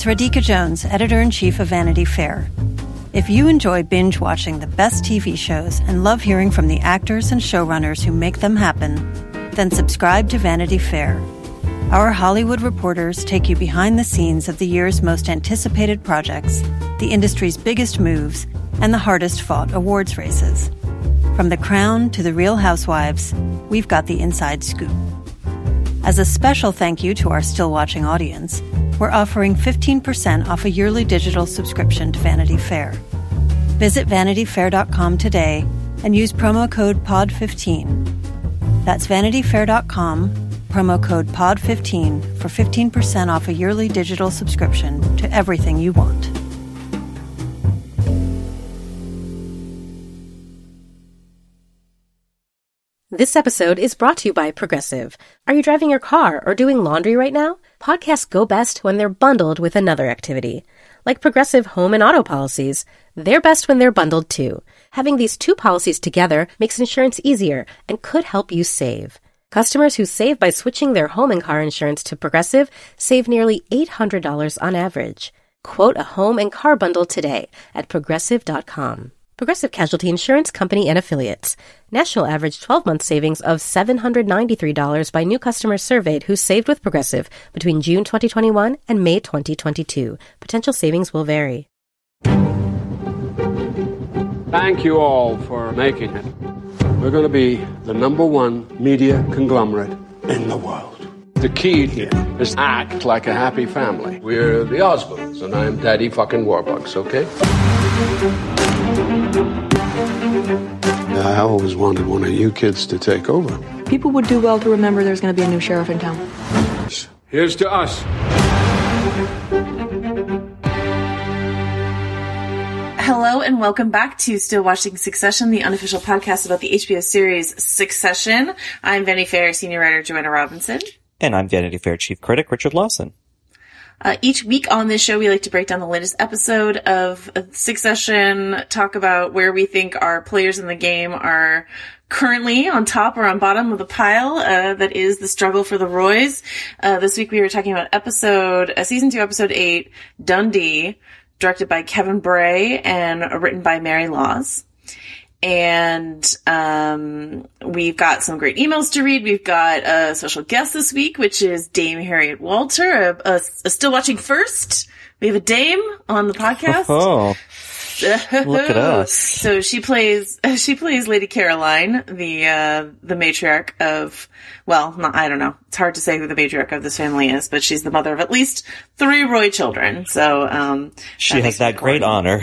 It's Radhika Jones, Editor-in-Chief of Vanity Fair. If you enjoy binge-watching the best TV shows and love hearing from the actors and showrunners who make them happen, then subscribe to Vanity Fair. Our Hollywood reporters take you behind the scenes of the year's most anticipated projects, the industry's biggest moves, and the hardest-fought awards races. From The Crown to The Real Housewives, we've got the inside scoop. As a special thank you to our still-watching audience, we're offering 15% off a yearly digital subscription to Vanity Fair. Visit vanityfair.com today and use promo code POD15. That's vanityfair.com, promo code POD15 for 15% off a yearly digital subscription to everything you want. This episode is brought to you by Progressive. Are you driving your car or doing laundry right now? Podcasts go best when they're bundled with another activity. Like Progressive home and auto policies, they're best when they're bundled too. Having these two policies together makes insurance easier and could help you save. Customers who save by switching their home and car insurance to Progressive save nearly $800 on average. Quote a home and car bundle today at Progressive.com. Progressive Casualty Insurance Company and Affiliates. National average 12-month savings of $793 by new customers surveyed who saved with Progressive between June 2021 and May 2022. Potential savings will vary. Thank you all for making it. We're going to be the #1 media conglomerate in the world. The key here is to act like a happy family. We're the Osmonds, and I'm Daddy fucking Warbucks, okay? I always wanted one of you kids to take over. People would do well to remember there's going to be a new sheriff in town. Here's to us. Hello and welcome back to Still Watching Succession, the unofficial podcast about the HBO series Succession. I'm Vanity Fair senior writer Joanna Robinson. And I'm Vanity Fair chief critic Richard Lawson. Each week on this show, we like to break down the latest episode of Succession, talk about where we think our players in the game are currently on top or on bottom of the pile, that is the struggle for the Roys. This week we were talking about season 2, episode 8, Dundee, directed by Kevin Bray and written by Mary Laws. And we've got some great emails to read. We've got a special guest this week, which is Dame Harriet Walter, a Still Watching first. We have a Dame on the podcast. Oh, look at us! So she plays Lady Caroline, the matriarch of. Well, I don't know. It's hard to say who the matriarch of this family is, but she's the mother of at least 3 Roy children. So she has that great honor.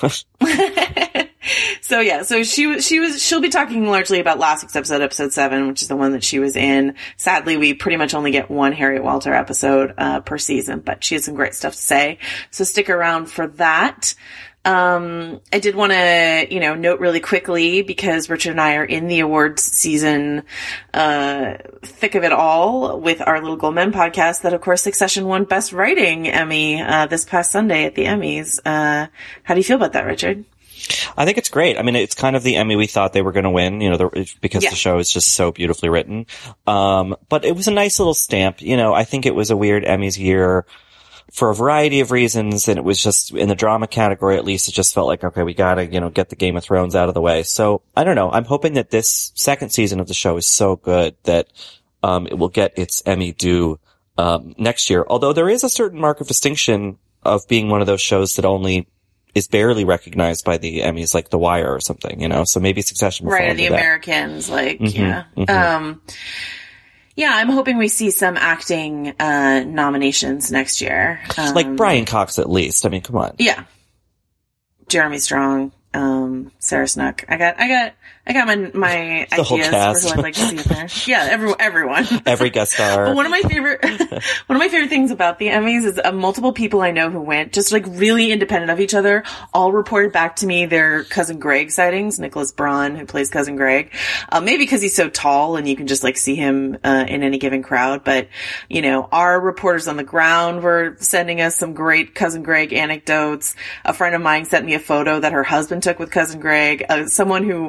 So yeah, so she'll be talking largely about last week's episode 7, which is the one that she was in. Sadly, we pretty much only get one Harriet Walter episode per season, but she has some great stuff to say. So stick around for that. I did want to, note really quickly, because Richard and I are in the awards season, thick of it all with our Little Gold Men podcast, that of course Succession won Best Writing Emmy, this past Sunday at the Emmys. How do you feel about that, Richard? I think it's great. I mean, it's kind of the Emmy we thought they were going to win, because the show is just so beautifully written. But it was a nice little stamp. I think it was a weird Emmys year for a variety of reasons. And it was just in the drama category, at least it just felt like, okay, we gotta, get the Game of Thrones out of the way. So I don't know. I'm hoping that this second season of the show is so good that, it will get its Emmy due, next year. Although there is a certain mark of distinction of being one of those shows that only is barely recognized by the Emmys, like The Wire or something, so maybe Succession will fall right, into the that. Americans, Mm-hmm. Yeah, I'm hoping we see some acting nominations next year. Like Brian Cox, at least. I mean, come on. Yeah. Jeremy Strong, Sarah Snook. I got my The whole ideas cast. for who I'd like to see up there. Yeah, everyone. Every guest star. But one of my favorite things about the Emmys is multiple people I know who went, just like really independent of each other, all reported back to me their Cousin Greg sightings. Nicholas Braun, who plays Cousin Greg. Maybe because he's so tall and you can just like see him, in any given crowd. But, our reporters on the ground were sending us some great Cousin Greg anecdotes. A friend of mine sent me a photo that her husband took with Cousin Greg. Someone who actually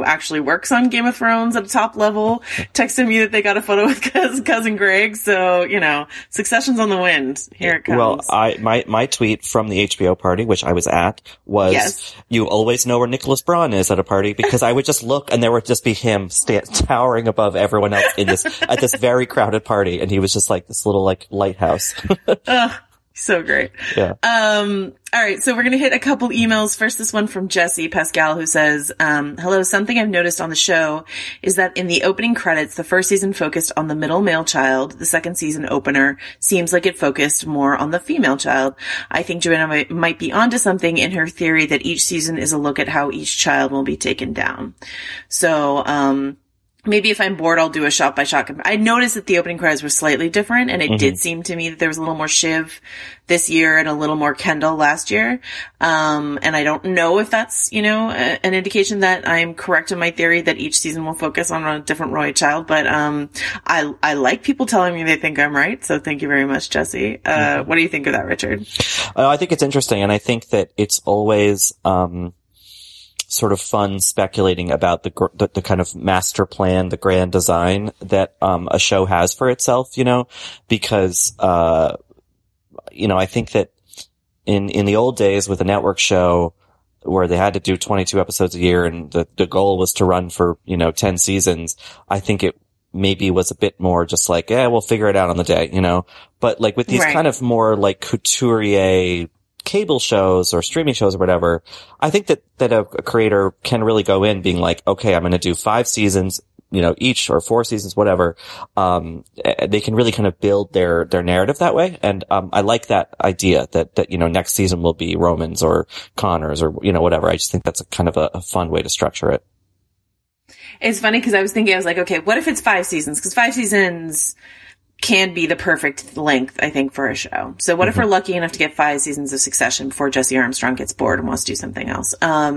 works on Game of Thrones at a top level, texted me that they got a photo with cousin Greg. So, Succession's on the wind. Here it comes. Well, my tweet from the HBO party, which I was at, was, you always know where Nicholas Braun is at a party, because I would just look and there would just be him towering above everyone else at this very crowded party. And he was just like this little lighthouse. So great. Yeah. All right. So we're going to hit a couple emails. First, this one from Jesse Pascal, who says, hello, something I've noticed on the show is that in the opening credits, the first season focused on the middle male child. The second season opener seems like it focused more on the female child. I think Joanna might be onto something in her theory that each season is a look at how each child will be taken down. So, maybe if I'm bored, I'll do a shot by shot. I noticed that the opening credits were slightly different, and it did seem to me that there was a little more Shiv this year and a little more Kendall last year. And I don't know if that's, an indication that I'm correct in my theory that each season will focus on a different Roy child. But, I like people telling me they think I'm right. So thank you very much, Jesse. What do you think of that, Richard? I think it's interesting. And I think that it's always, sort of fun speculating about the kind of master plan, the grand design that, a show has for itself, because, I think that in the old days with a network show where they had to do 22 episodes a year and the goal was to run for, 10 seasons, I think it maybe was a bit more just like, we'll figure it out on the day, but like with these kind of more like couturier cable shows or streaming shows or whatever, I think that a creator can really go in being like, okay, I'm going to do 5 seasons, each, or 4 seasons, whatever. They can really kind of build their narrative that way. And, I like that idea that, next season will be Romans or Connors or, whatever. I just think that's a kind of a fun way to structure it. It's funny because I was like, okay, what if it's 5 seasons? Because 5 seasons can be the perfect length, I think, for a show. So what if we're lucky enough to get 5 seasons of Succession before Jesse Armstrong gets bored and wants to do something else?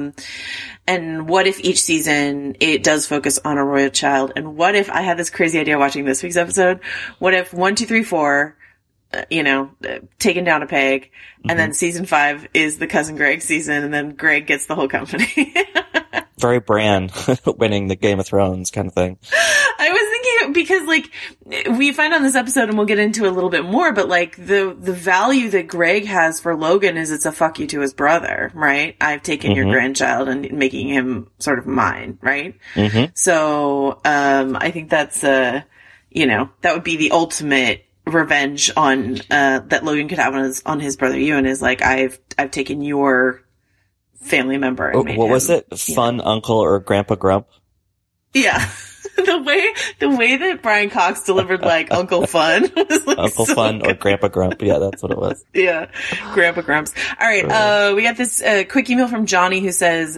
And what if each season it does focus on a royal child? And what if I had this crazy idea watching this week's episode? What if 1, 2, 3, 4, taken down a peg, and then season 5 is the cousin Greg season, and then Greg gets the whole company? Very Bran winning the Game of Thrones kind of thing. I was thinking, because we find on this episode, and we'll get into a little bit more, but the value that Greg has for Logan is it's a fuck you to his brother, right? I've taken your grandchild and making him sort of mine, right? So, I think that's, that would be the ultimate revenge on, that Logan could have on his brother Ewan, is like, I've taken your family member and made what him, was it? Fun uncle or Grandpa Grump? Yeah. The way that Brian Cox delivered Uncle Fun was Uncle so Fun good. Or Grandpa Grump. Yeah, that's what it was. Yeah. Grandpa Grumps. All right. We got this quick email from Johnny who says,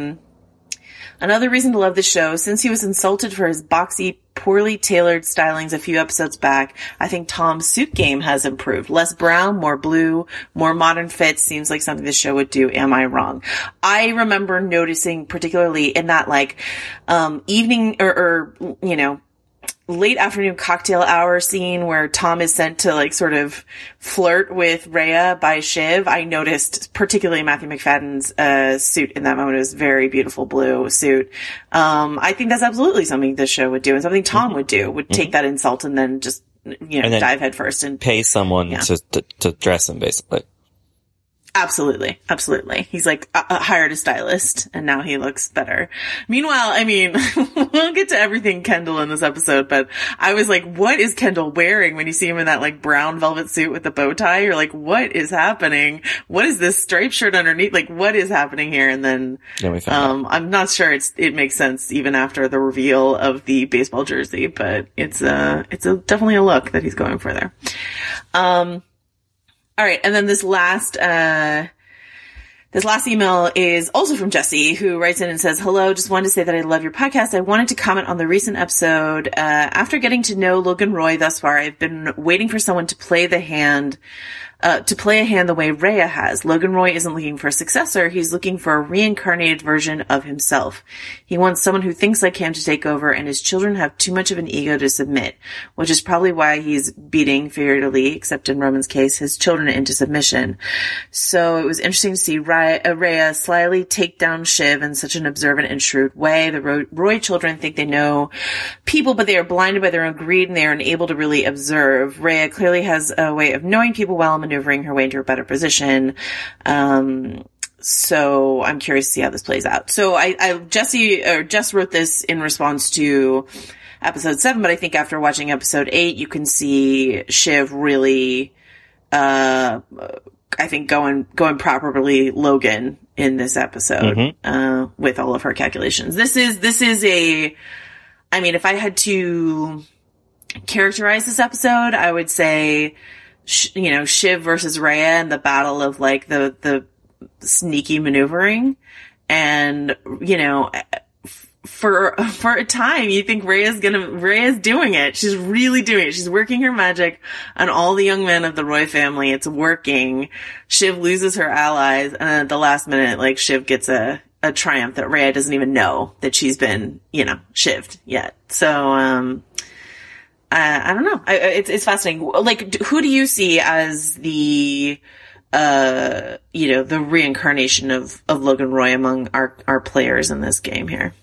another reason to love this show, since he was insulted for his boxy, poorly tailored stylings a few episodes back, I think Tom's suit game has improved. Less brown, more blue, more modern fits. Seems like something this show would do. Am I wrong? I remember noticing, particularly in that evening or late afternoon cocktail hour scene where Tom is sent to sort of flirt with Rhea by Shiv. I noticed particularly Matthew McFadden's suit in that moment. It was very beautiful blue suit. I think that's absolutely something this show would do, and something Tom would do, would take that insult and then just and then dive head first and pay someone to dress him, basically. Absolutely. Absolutely. He's hired a stylist and now he looks better. Meanwhile, we'll get to everything Kendall in this episode, but I was like, what is Kendall wearing when you see him in that brown velvet suit with the bow tie? You're like, what is happening? What is this striped shirt underneath? What is happening here? And then, I'm not sure it makes sense even after the reveal of the baseball jersey, but it's definitely a look that he's going for there. All right. And then this last email is also from Jesse, who writes in and says, hello, just wanted to say that I love your podcast. I wanted to comment on the recent episode. After getting to know Logan Roy thus far, I've been waiting for someone to play the hand to play a hand the way Rhea has. Logan Roy isn't looking for a successor. He's looking for a reincarnated version of himself. He wants someone who thinks like him to take over, and his children have too much of an ego to submit, which is probably why he's beating, figuratively, except in Roman's case, his children into submission. So it was interesting to see Rhea slyly take down Shiv in such an observant and shrewd way. The Roy children think they know people, but they are blinded by their own greed, and they are unable to really observe. Rhea clearly has a way of knowing people well and maneuvering her way into a better position. So I'm curious to see how this plays out. So Jess wrote this in response to episode 7, but I think after watching episode 8, you can see Shiv really, I think going properly Logan in this episode, with all of her calculations. This is I mean, if I had to characterize this episode, I would say, Shiv versus Rhea and the battle of like the sneaky maneuvering. And, for a time, you think Rhea's doing it. She's really doing it. She's working her magic on all the young men of the Roy family. It's working. Shiv loses her allies, and at the last minute, like, Shiv gets a triumph that Rhea doesn't even know that she's been, shivved yet. So, I don't know. It's fascinating. Like, who do you see as the reincarnation of Logan Roy among our players in this game here?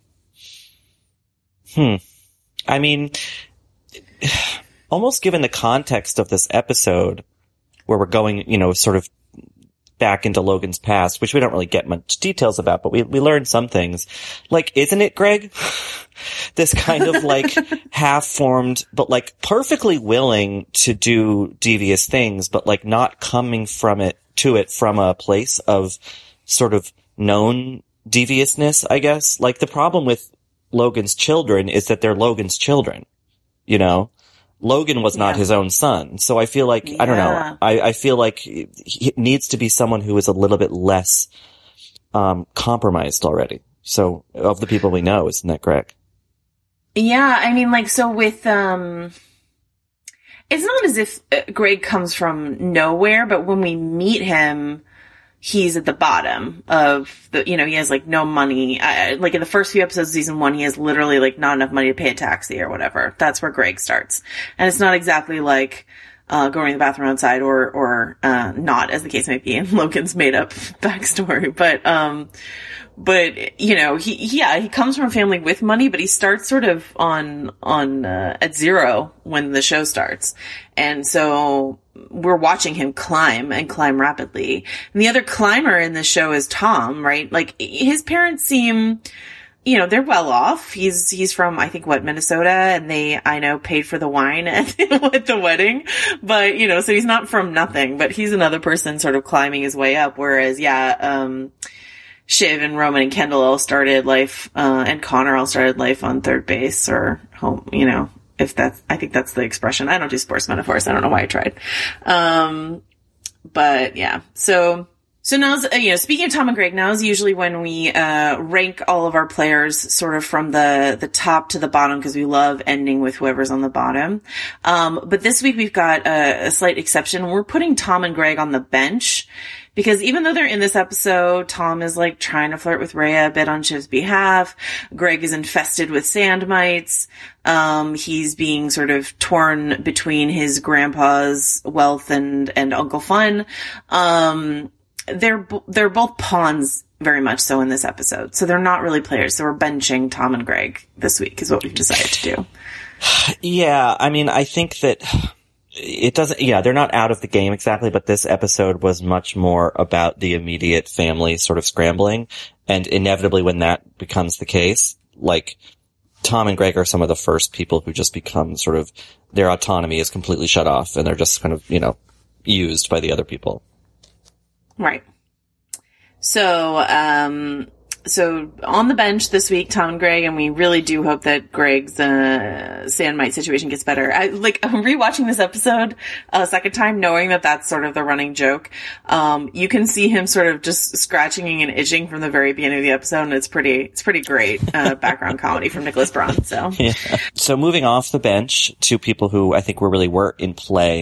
I mean, almost given the context of this episode, where we're going, sort of back into Logan's past, which we don't really get much details about, but we learned some things. Like, isn't it, Greg? This kind of like half-formed, but like perfectly willing to do devious things, but like not coming from it from a place of sort of known deviousness, I guess. Like, the problem with Logan's children is that they're Logan's children, Logan was not his own son. So I feel like, I don't know, I feel like he needs to be someone who is a little bit less, compromised already. So, of the people we know, isn't that correct? Yeah, I mean, like, so with, it's not as if Greg comes from nowhere, but when we meet him, he's at the bottom of he has like no money. Like in the first few episodes of season 1, he has literally like not enough money to pay a taxi or whatever. That's where Greg starts. And it's not exactly like, going to the bathroom outside or not, as the case may be in Logan's made up backstory. But he comes from a family with money, but he starts sort of at zero when the show starts. And so we're watching him climb rapidly. And the other climber in the show is Tom, right? Like, his parents seem, they're well off. He's from, I think, Minnesota, and I know, paid for the wine at the wedding. But, so he's not from nothing, but he's another person sort of climbing his way up. Whereas, Shiv and Roman and Kendall all started life, and Connor all started life on third base or home, I think that's the expression. I don't do sports metaphors. I don't know why I tried. But yeah. So now's, speaking of Tom and Greg, now is usually when we, rank all of our players sort of from the top to the bottom, because we love ending with whoever's on the bottom. But this week we've got a slight exception. We're putting Tom and Greg on the bench. Because even though they're in this episode, Tom is like trying to flirt with Rhea a bit on Shiv's behalf. Greg is infested with sand mites. He's being sort of torn between his grandpa's wealth and Uncle Fun. They're both pawns very much so in this episode. So they're not really players. So we're benching Tom and Greg this week is what we've decided to do. Yeah. I mean, I think that it doesn't, they're not out of the game exactly, but this episode was much more about the immediate family sort of scrambling. And inevitably when that becomes the case, like, Tom and Greg are some of the first people who just become sort of, their autonomy is completely shut off and they're just kind of, used by the other people. Right. So on the bench this week, Tom and Greg, and we really do hope that Greg's sand mite situation gets better. I'm rewatching this episode a second time, knowing that that's sort of the running joke. You can see him sort of just scratching and itching from the very beginning of the episode, and it's pretty great background comedy from Nicholas Braun. So, yeah. So moving off the bench to people who I think were in play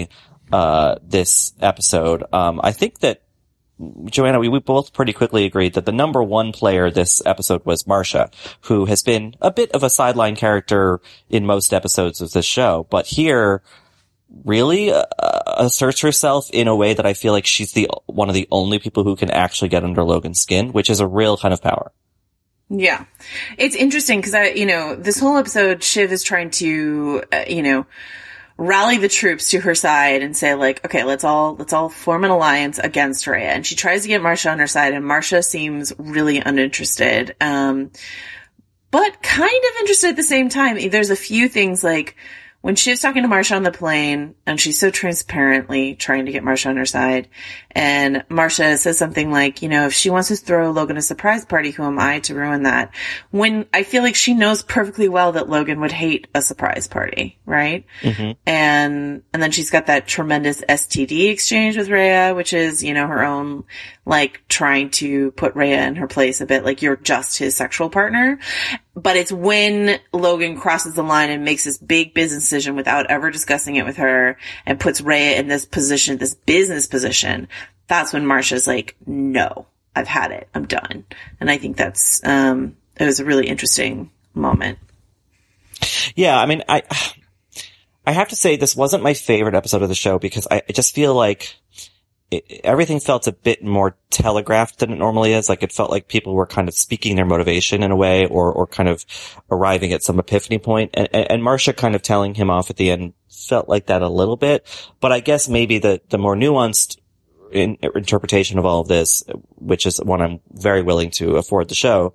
this episode. I think that, Joanna, we both pretty quickly agreed that the number one player this episode was Marcia, who has been a bit of a sideline character in most episodes of this show, but here really asserts herself in a way that I feel like she's one of the only people who can actually get under Logan's skin, which is a real kind of power. Yeah. It's interesting because this whole episode, Shiv is trying to, rally the troops to her side and say like, okay, let's all form an alliance against Rhea. And she tries to get Marcia on her side, and Marcia seems really uninterested. But kind of interested at the same time. There's a few things like when Shiv's talking to Marcia on the plane, and she's so transparently trying to get Marcia on her side, and Marcia says something like, if she wants to throw Logan a surprise party, who am I to ruin that? When I feel like she knows perfectly well that Logan would hate a surprise party, right? Mm-hmm. And then she's got that tremendous STD exchange with Rhea, which is, her own, like, trying to put Rhea in her place a bit, like you're just his sexual partner. But it's when Logan crosses the line and makes this big business decision without ever discussing it with her and puts Rhea in this position, this business position. That's when Marcia's like, no, I've had it. I'm done. And I think that's, it was a really interesting moment. Yeah. I mean, I have to say this wasn't my favorite episode of the show because I just feel like everything felt a bit more telegraphed than it normally is. Like it felt like people were kind of speaking their motivation in a way or kind of arriving at some epiphany point. And Marcia kind of telling him off at the end felt like that a little bit. But I guess maybe the more nuanced interpretation of all of this, which is one I'm very willing to afford the show,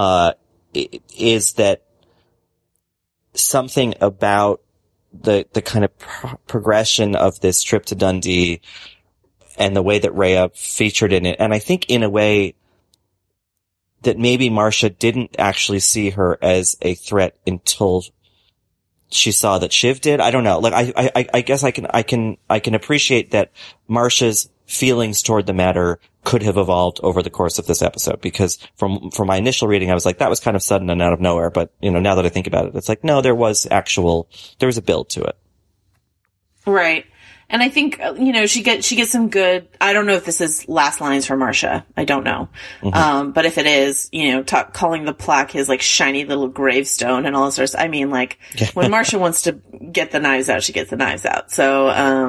is that something about the kind of progression of this trip to Dundee and the way that Rhea featured in it. And I think in a way that maybe Marcia didn't actually see her as a threat until she saw that Shiv did. I don't know. Like, I guess I can appreciate that Marcia's feelings toward the matter could have evolved over the course of this episode, because from my initial reading, I was like, that was kind of sudden and out of nowhere. But, now that I think about it, it's like, no, there was a build to it. Right. And I think, she gets some good, I don't know if this is last lines for Marcia. I don't know. Mm-hmm. But if it is, calling the plaque his like shiny little gravestone and all this sort of stuff. I mean, like when Marcia wants to get the knives out, she gets the knives out. So,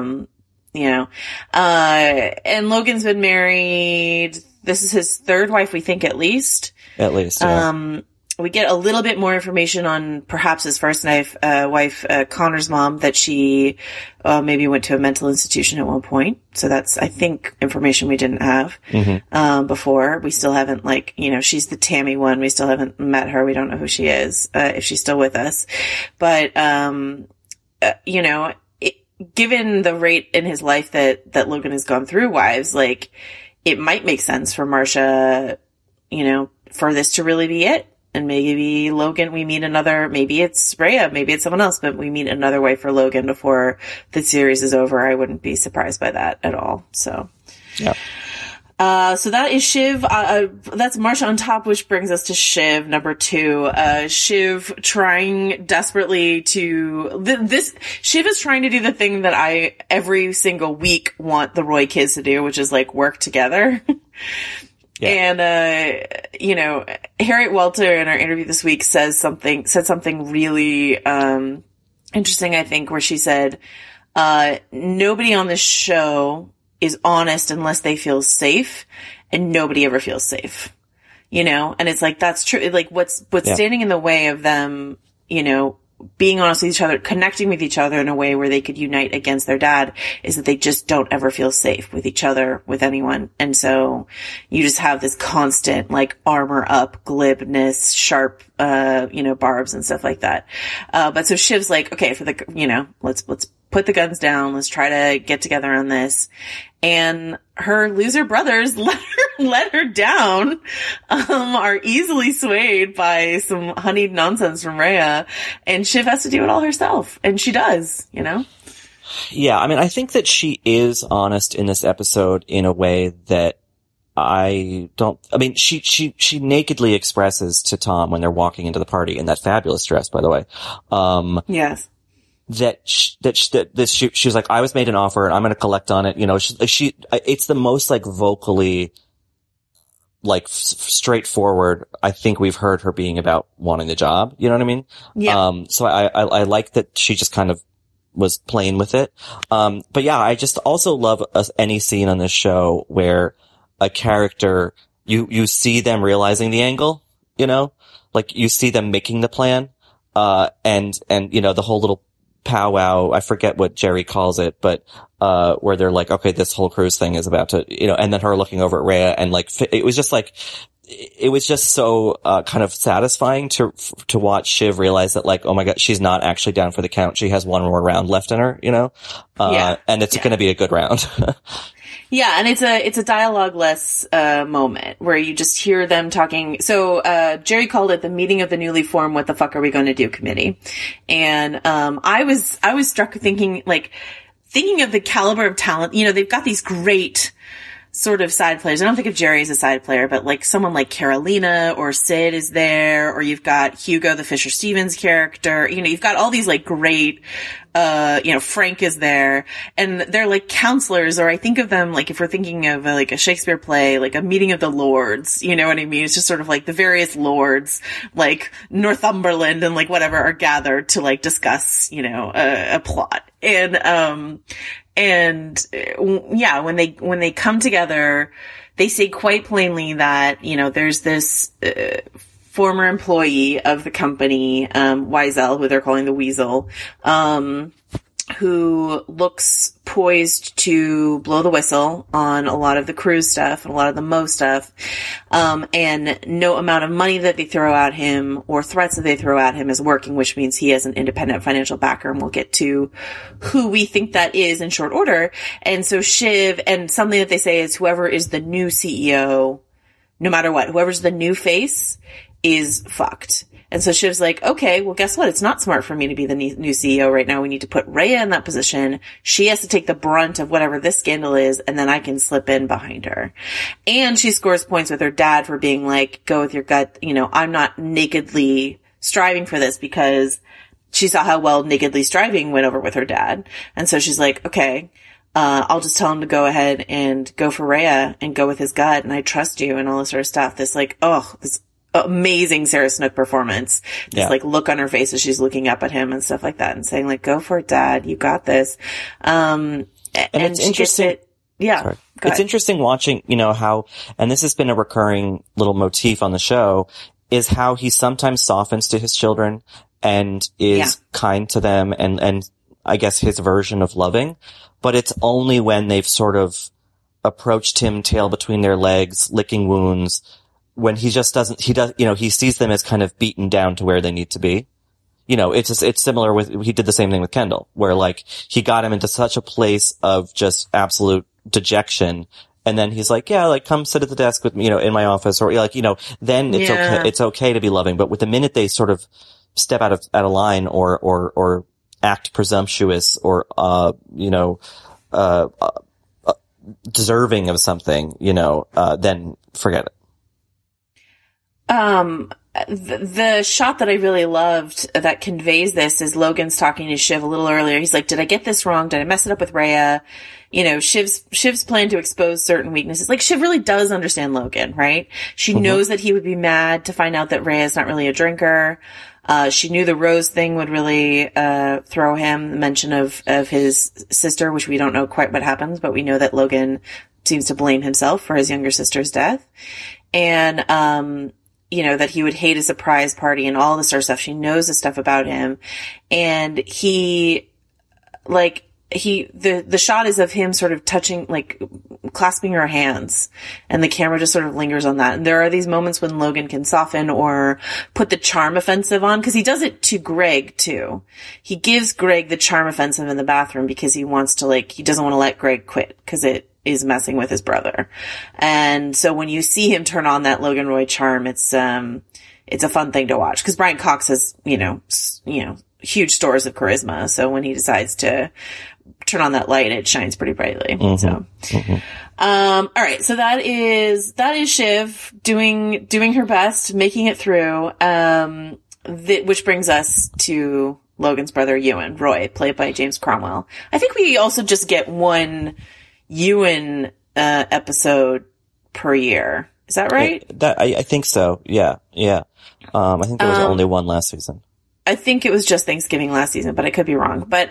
and Logan's been married. This is his third wife, we think, at least. At least, yeah. We get a little bit more information on perhaps his first wife, Connor's mom, that she maybe went to a mental institution at one point. So that's, I think, information we didn't have before. We still haven't, she's the Tammy one. We still haven't met her. We don't know who she is, if she's still with us. But, given the rate in his life that Logan has gone through wives, like, it might make sense for Marcia, for this to really be it. And maybe Logan, we meet another, maybe it's Rhea, maybe it's someone else, but we meet another wife for Logan before the series is over. I wouldn't be surprised by that at all. So, yeah. So that is Shiv. That's Marcia on top, which brings us to Shiv, number 2. Shiv trying desperately Shiv is trying to do the thing that I every single week want the Roy kids to do, which is like work together. Yeah. And, Harriet Welter in our interview this week said something really, interesting, I think, where she said, nobody on this show is honest unless they feel safe, and nobody ever feels safe, and it's like, that's true. Like what's standing in the way of them, being honest with each other, connecting with each other in a way where they could unite against their dad, is that they just don't ever feel safe with each other, with anyone. And so you just have this constant, like, armor up, glibness, sharp, barbs and stuff like that. But so Shiv's like, okay, let's put the guns down. Let's try to get together on this. And her loser brothers let her down, are easily swayed by some honeyed nonsense from Rhea, and Shiv has to do it all herself. And she does, Yeah. I mean, I think that she is honest in this episode in a way that she nakedly expresses to Tom when they're walking into the party in that fabulous dress, by the way. Yes. she was like, I was made an offer and I'm going to collect on it. You know, it's the most like vocally, like straightforward, I think we've heard her being about wanting the job. You know what I mean? Yeah. So I like that she just kind of was playing with it. But yeah, I just also love any scene on this show where a character, you see them realizing the angle, you know, like you see them making the plan, and, you know, the whole little powwow, I forget what Jerry calls it, but, where they're like, okay, this whole cruise thing is about to, you know, and then her looking over at Rhea and like, it was just like, it was just so, kind of satisfying to watch Shiv realize that like, oh my God, she's not actually down for the count. She has one more round left in her, you know? And it's going to be a good round. Yeah, and it's a dialogue-less moment where you just hear them talking. So Jerry called it the meeting of the newly formed "What the fuck are we going to do" committee, and I was struck thinking of the caliber of talent. You know, they've got these great sort of side players. I don't think of Jerry as a side player, but like someone like Carolina or Sid is there, or you've got Hugo, the Fisher Stevens character. You know, you've got all these like great, you know, Frank is there, and they're like counselors, or I think of them like if we're thinking of like a Shakespeare play, like a meeting of the lords, you know what I mean? It's just sort of like the various lords, like Northumberland and like whatever are gathered to like discuss, you know, a plot. And yeah, when they come together, they say quite plainly that, you know, there's this, former employee of the company, Wiesel, who they're calling the Weasel, who looks poised to blow the whistle on a lot of the cruise stuff and a lot of the Mo stuff. And no amount of money that they throw at him or threats that they throw at him is working, which means he has an independent financial backer, and we'll get to who we think that is in short order. And so Shiv, and something that they say is whoever is the new CEO, no matter what, whoever's the new face is fucked. And so Shiv's like, okay, well, guess what? It's not smart for me to be the new CEO right now. We need to put Rhea in that position. She has to take the brunt of whatever this scandal is, and then I can slip in behind her. And she scores points with her dad for being like, go with your gut. You know, I'm not nakedly striving for this, because she saw how well Nakedly Striving went over with her dad. And so she's like, okay, I'll just tell him to go ahead and go for Rhea and go with his gut, and I trust you and all this sort of stuff. This like, this amazing Sarah Snook performance. This like look on her face as she's looking up at him and stuff like that, and saying like, go for it, Dad. You got this. And it's interesting. It's interesting watching, you know, how, and this has been a recurring little motif on the show, is how he sometimes softens to his children and is kind to them, and I guess his version of loving, but it's only when they've sort of approached him tail between their legs, licking wounds, when he just doesn't, you know, he sees them as kind of beaten down to where they need to be. You know, it's similar with, he did the same thing with Kendall, where like, he got him into such a place of just absolute dejection. And then he's like, yeah, like, come sit at the desk with me, you know, in my office, or like, you know, then it's okay to be loving. But with the minute they sort of step out of line or act presumptuous or, you know, deserving of something, you know, then forget it. The shot that I really loved that conveys this is Logan's talking to Shiv a little earlier. He's like, did I get this wrong? Did I mess it up with Rhea? You know, Shiv's plan to expose certain weaknesses. Like, Shiv really does understand Logan, right? She knows that he would be mad to find out that Rhea's not really a drinker. She knew the Rose thing would really, throw him. The mention of his sister, which we don't know quite what happens, but we know that Logan seems to blame himself for his younger sister's death. And, you know, that he would hate a surprise party and all this sort of stuff. She knows this stuff about him. And the shot is of him sort of touching, like, clasping her hands, and the camera just sort of lingers on that. And there are these moments when Logan can soften or put the charm offensive on, because he does it to Greg too. He gives Greg the charm offensive in the bathroom because he wants to, like, he doesn't want to let Greg quit because it is messing with his brother. And so when you see him turn on that Logan Roy charm, it's a fun thing to watch, because Brian Cox has, you know, huge stores of charisma. So when he decides to turn on that light, it shines pretty brightly. All right. So that is Shiv doing her best, making it through, which brings us to Logan's brother Ewan, Roy, played by James Cromwell. I think we also just get one Ewan episode per year. Is that right? I think so. Yeah. I think there was only one last season. I think it was just Thanksgiving last season, but I could be wrong. But,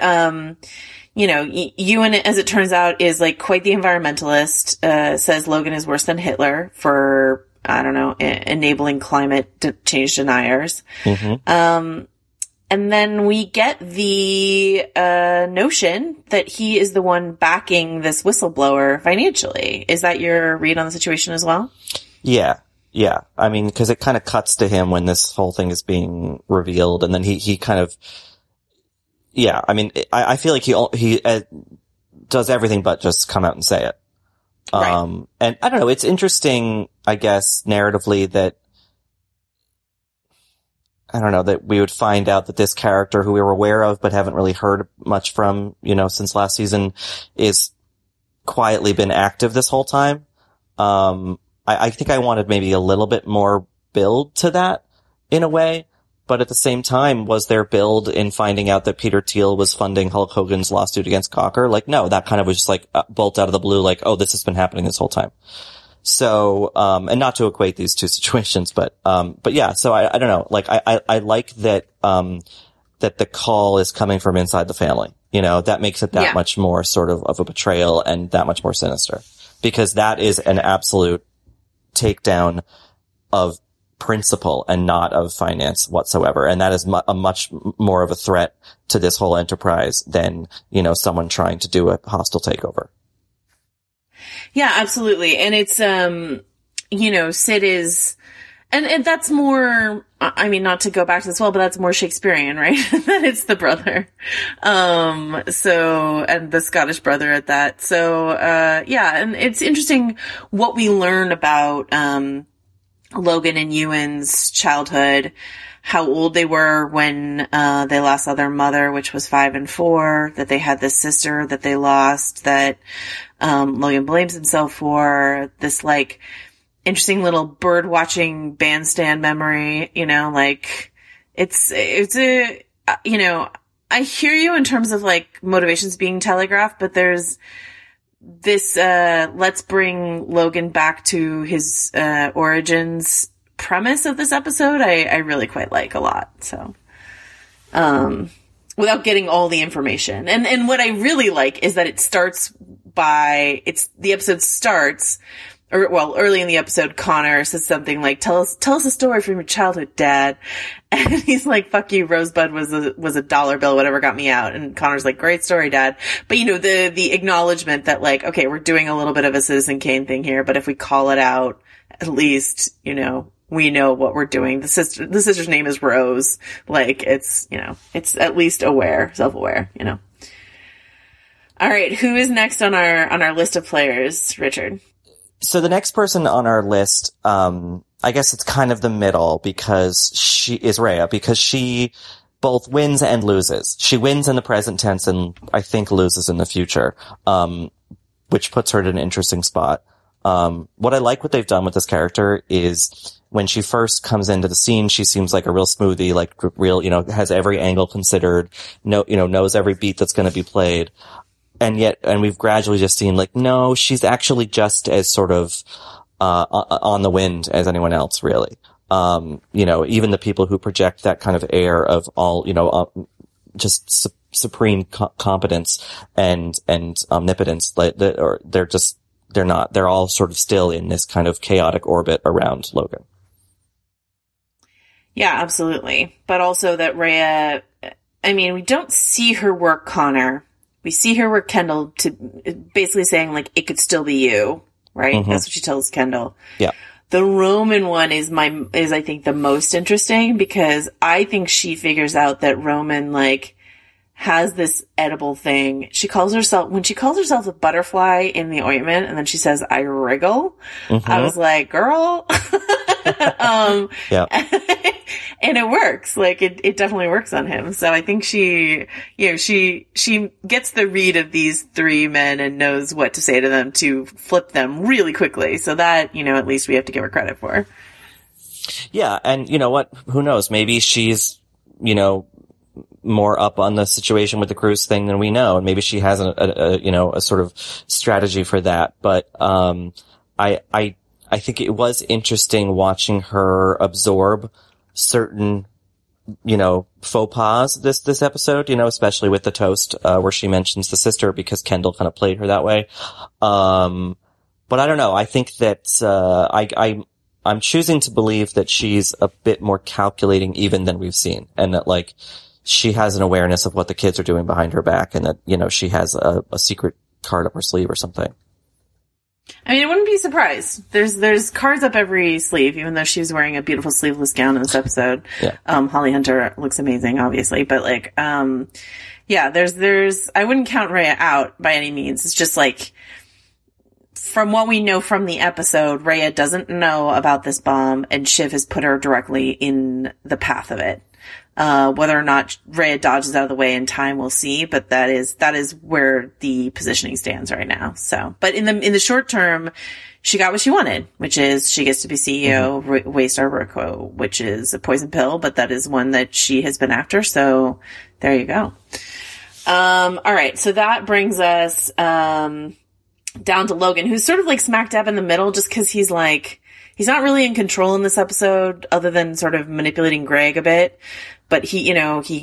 Ewan, as it turns out, is like quite the environmentalist, says Logan is worse than Hitler for, I don't know, enabling climate change deniers. Mm-hmm. And then we get the notion that he is the one backing this whistleblower financially. Is that your read on the situation as well? Yeah. I mean, because it kind of cuts to him when this whole thing is being revealed, and then he kind of, yeah. I mean, I feel like he does everything but just come out and say it. Right. And I don't know. It's interesting, I guess, narratively that. I don't know, that we would find out that this character who we were aware of but haven't really heard much from, since last season is quietly been active this whole time. I think I wanted maybe a little bit more build to that in a way, but at the same time, was there build in finding out that Peter Thiel was funding Hulk Hogan's lawsuit against Gawker? Like, no, that kind of was just like bolt out of the blue, like, oh, this has been happening this whole time. So, and not to equate these two situations, but yeah, so I don't know, like, I like that, that the call is coming from inside the family, that makes it that much more sort of a betrayal and that much more sinister, because that is an absolute takedown of principle and not of finance whatsoever. And that is a much more of a threat to this whole enterprise than, someone trying to do a hostile takeover. Yeah, absolutely. And it's, Sid is, and that's more, I mean, not to go back to this well, but that's more Shakespearean, right? That it's the brother. And the Scottish brother at that. So, and it's interesting what we learn about, Logan and Ewan's childhood, how old they were when they last saw their mother, which was 5 and 4, that they had this sister that they lost, that Logan blames himself for, this like interesting little bird watching bandstand memory, like it's a, I hear you in terms of like motivations being telegraphed, but there's this let's bring Logan back to his origins premise of this episode. I really quite like a lot. So, without getting all the information. And what I really like is that it starts the episode starts, early in the episode, Connor says something like, tell us a story from your childhood, Dad. And he's like, fuck you, Rosebud was a dollar bill, whatever got me out. And Connor's like, great story, Dad. But the acknowledgement that like, okay, we're doing a little bit of a Citizen Kane thing here, but if we call it out, at least, we know what we're doing. The sister's name is Rose. Like, it's at least self-aware, All right. Who is next on our list of players, Richard? So the next person on our list, I guess it's kind of the middle, because she is Rhea, because she both wins and loses. She wins in the present tense and I think loses in the future, which puts her in an interesting spot. What I like what they've done with this character is when she first comes into the scene, she seems like a real smoothie, like real, has every angle considered, knows every beat that's going to be played. And we've gradually just seen like, no, she's actually just as sort of, on the wind as anyone else, really. Even the people who project that kind of air of all, just supreme competence and omnipotence, they're all sort of still in this kind of chaotic orbit around Logan. Yeah, absolutely. But also that Rhea, I mean, we don't see her work Connor. We see her work Kendall, to basically saying like, it could still be you, right? Mm-hmm. That's what she tells Kendall. Yeah. The Roman one is I think the most interesting, because I think she figures out that Roman like has this edible thing. When she calls herself a butterfly in the ointment, and then she says, I wriggle. Mm-hmm. I was like, girl. Yeah. And it works. Like it definitely works on him. So I think she gets the read of these three men and knows what to say to them to flip them really quickly. So that, at least we have to give her credit for. Yeah. And you know what? Who knows? Maybe she's, more up on the situation with the cruise thing than we know. And maybe she has a sort of strategy for that. But, I think it was interesting watching her absorb certain, faux pas this episode, especially with the toast, where she mentions the sister because Kendall kind of played her that way. But I don't know. I think that, I'm choosing to believe that she's a bit more calculating even than we've seen, and that like she has an awareness of what the kids are doing behind her back, and that, she has a secret card up her sleeve or something. I mean, I wouldn't be surprised. There's cards up every sleeve, even though she's wearing a beautiful sleeveless gown in this episode. Yeah. Holly Hunter looks amazing, obviously, but like, there's, I wouldn't count Rhea out by any means. It's just like, from what we know from the episode, Rhea doesn't know about this bomb, and Shiv has put her directly in the path of it. Whether or not Rhea dodges out of the way in time, we'll see, but that is where the positioning stands right now. So, but in the short term, she got what she wanted, which is she gets to be CEO of Waystar Royco, which is a poison pill, but that is one that she has been after. So there you go. All right. So that brings us, down to Logan, who's sort of like smack dab in the middle, just cause he's not really in control in this episode other than sort of manipulating Greg a bit. But he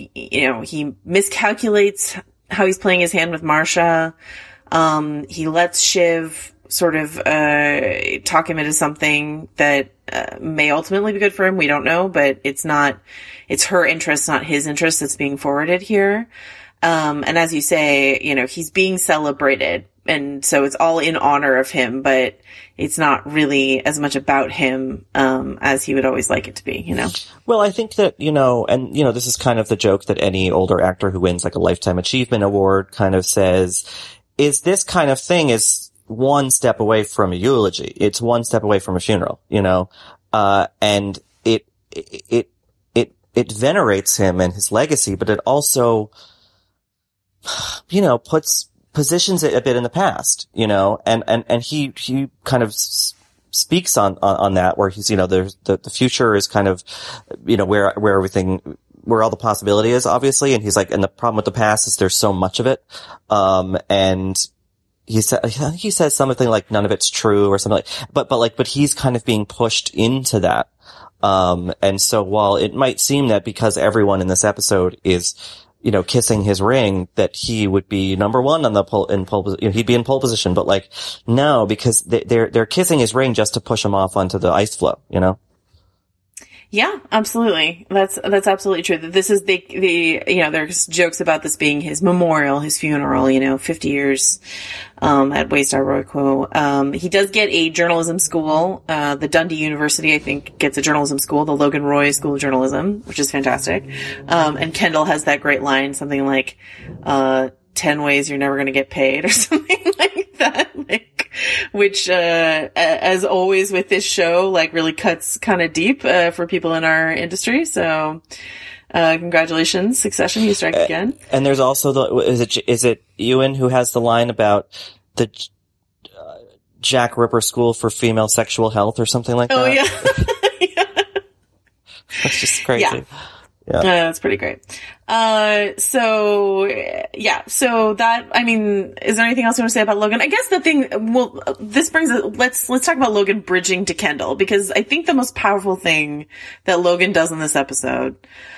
miscalculates how he's playing his hand with Marsha. He lets Shiv sort of, talk him into something that, may ultimately be good for him. We don't know, but it's her interest, not his interest that's being forwarded here. And as you say, he's being celebrated. And so it's all in honor of him, but it's not really as much about him, as he would always like it to be, Well, I think that, this is kind of the joke that any older actor who wins like a Lifetime Achievement Award kind of says, is this kind of thing is one step away from a eulogy. It's one step away from a funeral, and it venerates him and his legacy, but it also, positions it a bit in the past, and he kind of speaks on that, where he's, there's the future is kind of, where all the possibility is, obviously. And he's like, and the problem with the past is there's so much of it. And he says something like none of it's true or something but he's kind of being pushed into that. And so while it might seem that because everyone in this episode is, kissing his ring, that he would be number one on he'd be in pole position, but like, no, because they're kissing his ring just to push him off onto the ice floe, Yeah, absolutely. That's absolutely true. This is there's jokes about this being his memorial, his funeral, 50 years, at Waystar Royco. He does get a journalism school. The Dundee University, I think, gets a journalism school, the Logan Roy School of Journalism, which is fantastic. And Kendall has that great line, something like, 10 ways you're never going to get paid or something like that. Which, as always with this show, really cuts kind of deep, for people in our industry. So, congratulations, Succession, you strike again. And there's also is it Ewan who has the line about the, Jack Ripper School for Female Sexual Health or something like that? Oh, yeah. Yeah. That's just crazy. Yeah. Yeah. That's pretty great. So that, is there anything else you want to say about Logan? I guess the thing, this brings it, let's talk about Logan bridging to Kendall, because I think the most powerful thing that Logan does in this episode,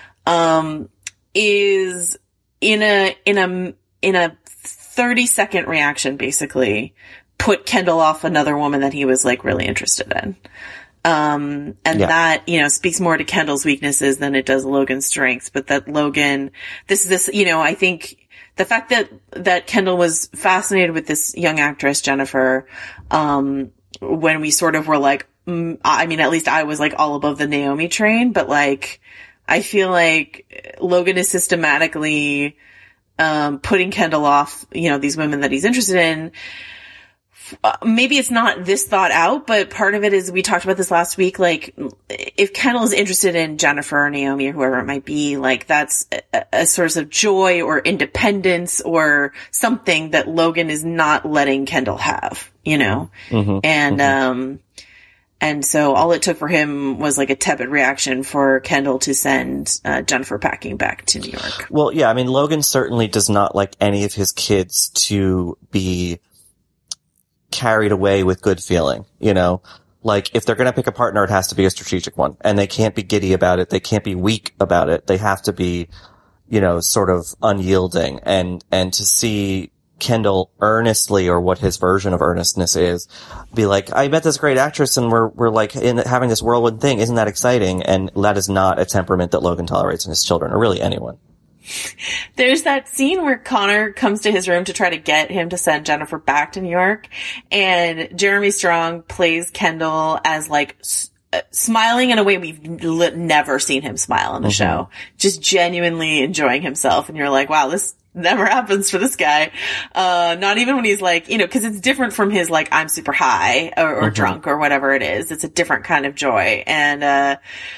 is in a 30-second reaction, basically, put Kendall off another woman that he was really interested in. That, speaks more to Kendall's weaknesses than it does Logan's strengths, but that Logan, I think the fact that Kendall was fascinated with this young actress, Jennifer, when we sort of were at least I was all above the Naomi train, but I feel like Logan is systematically, putting Kendall off, these women that he's interested in. Maybe it's not this thought out, but part of it is, we talked about this last week, if Kendall is interested in Jennifer or Naomi or whoever it might be, that's a source of joy or independence or something that Logan is not letting Kendall have, Mm-hmm. And, And so all it took for him was like a tepid reaction for Kendall to send Jennifer packing back to New York. Well, yeah, I mean, Logan certainly does not like any of his kids to be carried away with good feeling, you know? Like, if they're gonna pick a partner, it has to be a strategic one. And they can't be giddy about it. They can't be weak about it. They have to be, you know, sort of unyielding. And to see Kendall earnestly, or what his version of earnestness is, be like, I met this great actress and we're like having this whirlwind thing. Isn't that exciting? And that is not a temperament that Logan tolerates in his children, or really anyone. There's that scene where Connor comes to his room to try to get him to send Jennifer back to New York, and Jeremy Strong plays Kendall as like smiling in a way we've never seen him smile in the show. Just genuinely enjoying himself. And you're like, wow, this never happens for this guy. Not even when he's like, you know, cause it's different from his like, I'm super high or drunk or whatever it is. It's a different kind of joy. And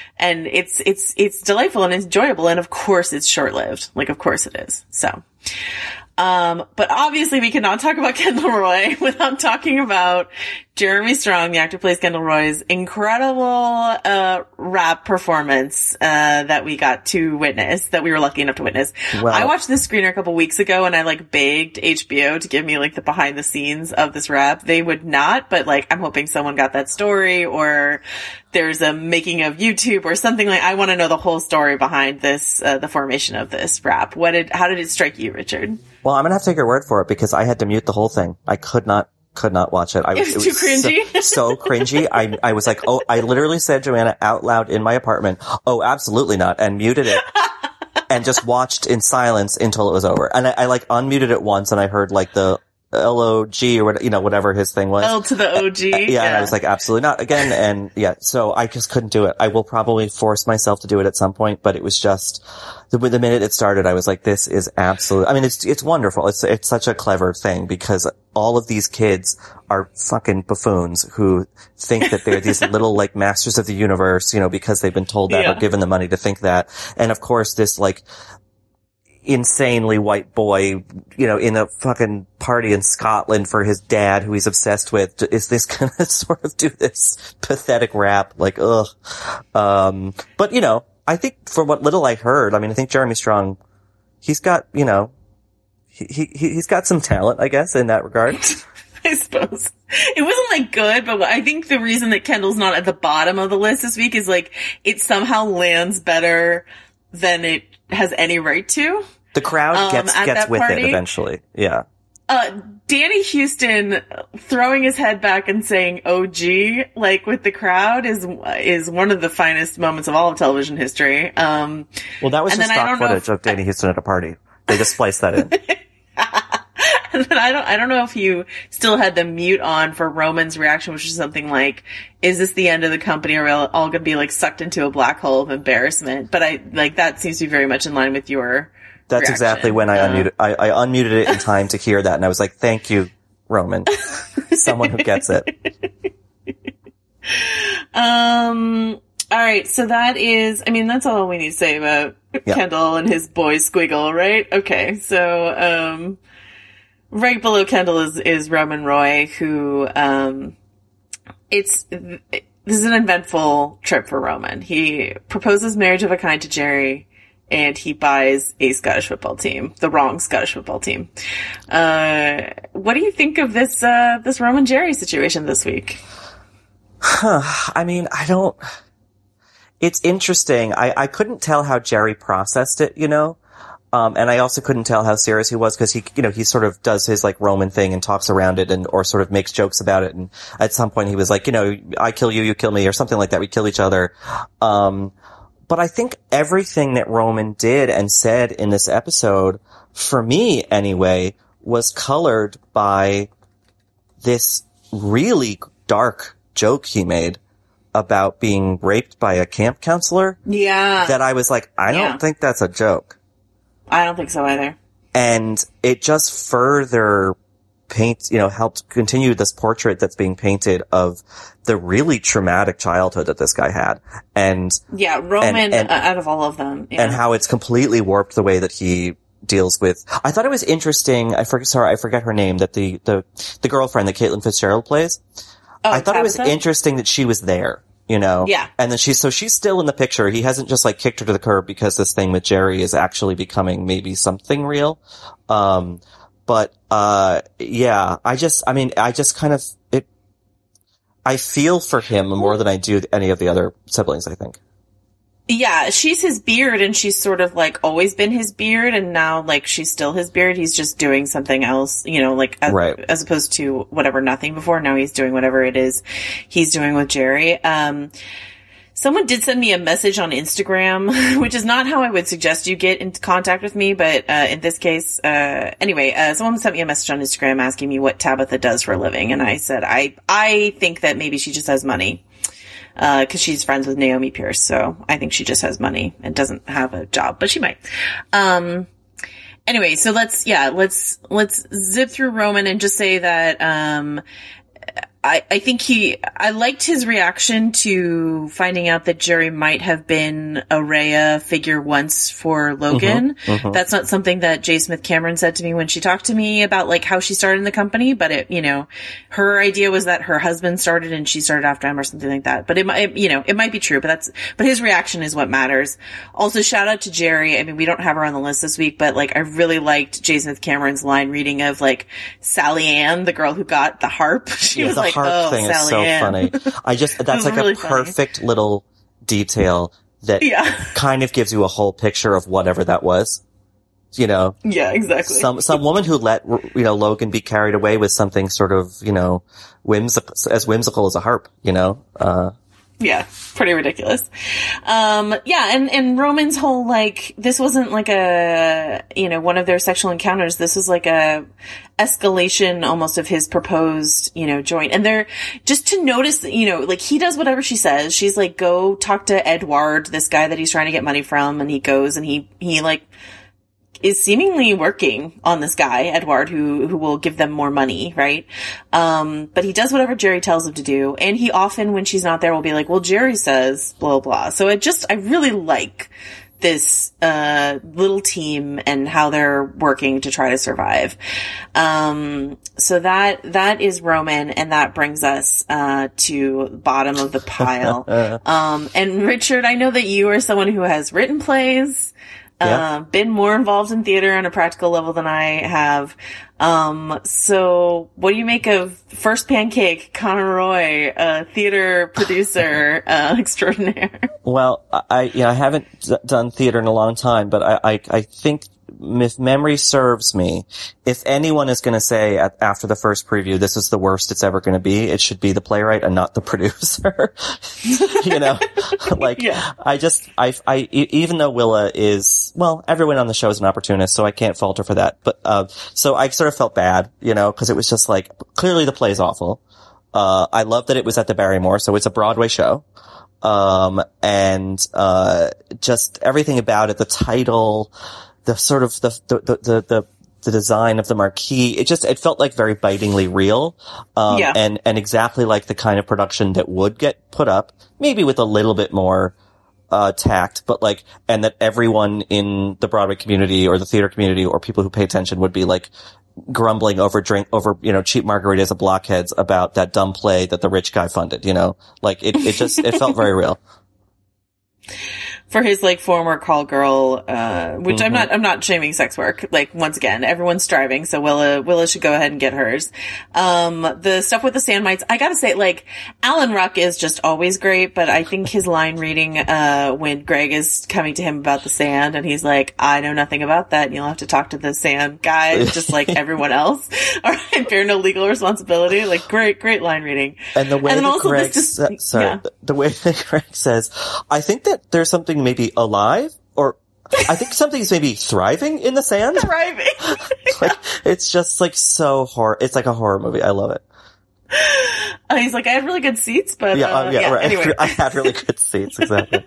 it's delightful and enjoyable. And of course it's short-lived. Like, of course it is. So, but obviously we cannot talk about Kendall Roy without talking about Jeremy Strong, the actor who plays Kendall Roy's incredible, rap performance, that we got to witness, that we were lucky enough to witness. Well, I watched this screener a couple weeks ago and I like begged HBO to give me like the behind the scenes of this rap. They would not, but like I'm hoping someone got that story, or there's a making of YouTube or something. Like, I want to know the whole story behind this, the formation of this rap. How did it strike you, Richard? Well, I'm gonna have to take your word for it, because I had to mute the whole thing. I could not watch it. It was too cringy. So cringy. I was like, oh, I literally said, Joanna, out loud in my apartment, oh, absolutely not, and muted it. And just watched in silence until it was over. And I like unmuted it once, and I heard like the LOG or what, you know, whatever his thing was. L to the OG. Yeah. And I was like, absolutely not again. And yeah, so I just couldn't do it. I will probably force myself to do it at some point, but it was just, the minute it started, I was like, this is absolute. I mean, it's wonderful. It's such a clever thing, because all of these kids are fucking buffoons who think that they're these little like masters of the universe, you know, because they've been told that or given the money to think that. And of course, this like insanely white boy, you know, in a fucking party in Scotland for his dad, who he's obsessed with, is this gonna sort of do this pathetic rap? Like, ugh. But you know, I think for what little I heard, I mean, I think Jeremy Strong, he's got, you know, he's got some talent, I guess, in that regard. I suppose. It wasn't like good, but I think the reason that Kendall's not at the bottom of the list this week is like, it somehow lands better than it has any right to. The crowd gets with it eventually. Yeah. Danny Houston throwing his head back and saying OG, like with the crowd, is one of the finest moments of all of television history. Well, that was just stock footage of Danny Houston at a party. They just spliced that in. And then I don't know if you still had the mute on for Roman's reaction, which is something like, is this the end of the company, or are we all going to be like sucked into a black hole of embarrassment? But that seems to be very much in line with your That's reaction. Exactly when I unmuted. I unmuted it in time to hear that, and I was like, thank you, Roman. Someone who gets it. All right, so that's all we need to say about Kendall and his boy Squiggle, right? Okay, so, right below Kendall is Roman Roy, who, this is an eventful trip for Roman. He proposes marriage of a kind to Jerry, and he buys a Scottish football team, the wrong Scottish football team. What do you think of this Roman Jerry situation this week? I mean, it's interesting. I couldn't tell how Jerry processed it, you know? And I also couldn't tell how serious he was, because he sort of does his like Roman thing and talks around it or sort of makes jokes about it. And at some point he was like, I kill you, you kill me, or something like that. We kill each other. But I think everything that Roman did and said in this episode, for me anyway, was colored by this really dark joke he made about being raped by a camp counselor. Yeah. That I was like, I don't think that's a joke. I don't think so either. And it just further helped continue this portrait that's being painted of the really traumatic childhood that this guy had. And yeah, Roman, out of all of them. Yeah. And how it's completely warped the way that he deals with. I thought it was interesting. I forget her name, that the girlfriend that Caitlin Fitzgerald plays. I thought it was interesting that she was there, you know? Yeah. And then she's still in the picture. He hasn't just like kicked her to the curb because this thing with Jerry is actually becoming maybe something real. Yeah, I just kind of, I feel for him more than I do any of the other siblings, I think. Yeah, she's his beard, and she's sort of like always been his beard, and now like she's still his beard. He's just doing something else, you know, like as opposed to whatever nothing before. Now he's doing whatever it is he's doing with Jerry. Someone did send me a message on Instagram, which is not how I would suggest you get into contact with me, but in this case, someone sent me a message on Instagram asking me what Tabitha does for a living, and I said I think that maybe she just has money. Cause she's friends with Naomi Pierce, so I think she just has money and doesn't have a job, but she might. Anyway, so let's zip through Roman and just say that, I think I liked his reaction to finding out that Jerry might have been a Rhea figure once for Logan. Mm-hmm. That's not something that J. Smith Cameron said to me when she talked to me about like how she started in the company, but it, you know, her idea was that her husband started and she started after him or something like that. But it might be true, but his reaction is what matters. Also, shout out to Jerry. I mean, we don't have her on the list this week, but like I really liked J. Smith Cameron's line reading of like Sally Ann, the girl who got the harp. She was like, harp thing is so funny. That's like a perfect little detail that kind of gives you a whole picture of whatever that was. You know? Yeah, exactly. Some woman who let, you know, Logan be carried away with something sort of, you know, whimsical as a harp, you know? Yeah, pretty ridiculous. And Roman's whole, like, this wasn't like a, you know, one of their sexual encounters. This was like a escalation almost of his proposed, you know, joint. And they're just to notice that, you know, like he does whatever she says. She's like, go talk to Edward, this guy that he's trying to get money from. And he goes and he like, is seemingly working on this guy, Edward, who will give them more money, right? But he does whatever Jerry tells him to do. And he often, when she's not there, will be like, well, Jerry says, blah, blah. So I really like this, little team and how they're working to try to survive. So that is Roman, and that brings us, to bottom of the pile. And Richard, I know that you are someone who has written plays, been more involved in theater on a practical level than I have. So what do you make of First Pancake, Connor Roy, theater producer, extraordinaire? Well, I haven't done theater in a long time, but I think if memory serves me, if anyone is going to say after the first preview, this is the worst it's ever going to be, it should be the playwright and not the producer. You know, like, even though Willa is, well, everyone on the show is an opportunist, so I can't fault her for that. But, so I sort of felt bad, you know, cause it was just like, clearly the play is awful. I love that it was at the Barrymore, so it's a Broadway show. Just everything about it, the title, the sort of the design of the marquee, it felt like very bitingly real. And exactly like the kind of production that would get put up, maybe with a little bit more, tact, but like, and that everyone in the Broadway community or the theater community or people who pay attention would be like grumbling over, you know, cheap margaritas of blockheads about that dumb play that the rich guy funded, you know? Like, it felt very real. For his, like, former call girl, which I'm not shaming sex work. Like, once again, everyone's striving, so Willa should go ahead and get hers. The stuff with the sand mites, I gotta say, like, Alan Ruck is just always great, but I think his line reading, when Greg is coming to him about the sand, and he's like, I know nothing about that, and you'll have to talk to the sand guy, just like everyone else. Alright, bear no legal responsibility. Like, great line reading. And the way that Greg says, I think that there's something maybe alive, or I think something's maybe thriving in the sand. Thriving. Like, it's just like so horror. It's like a horror movie. I love it. He's like, I had really good seats, but right. Anyway. I had really good seats, exactly.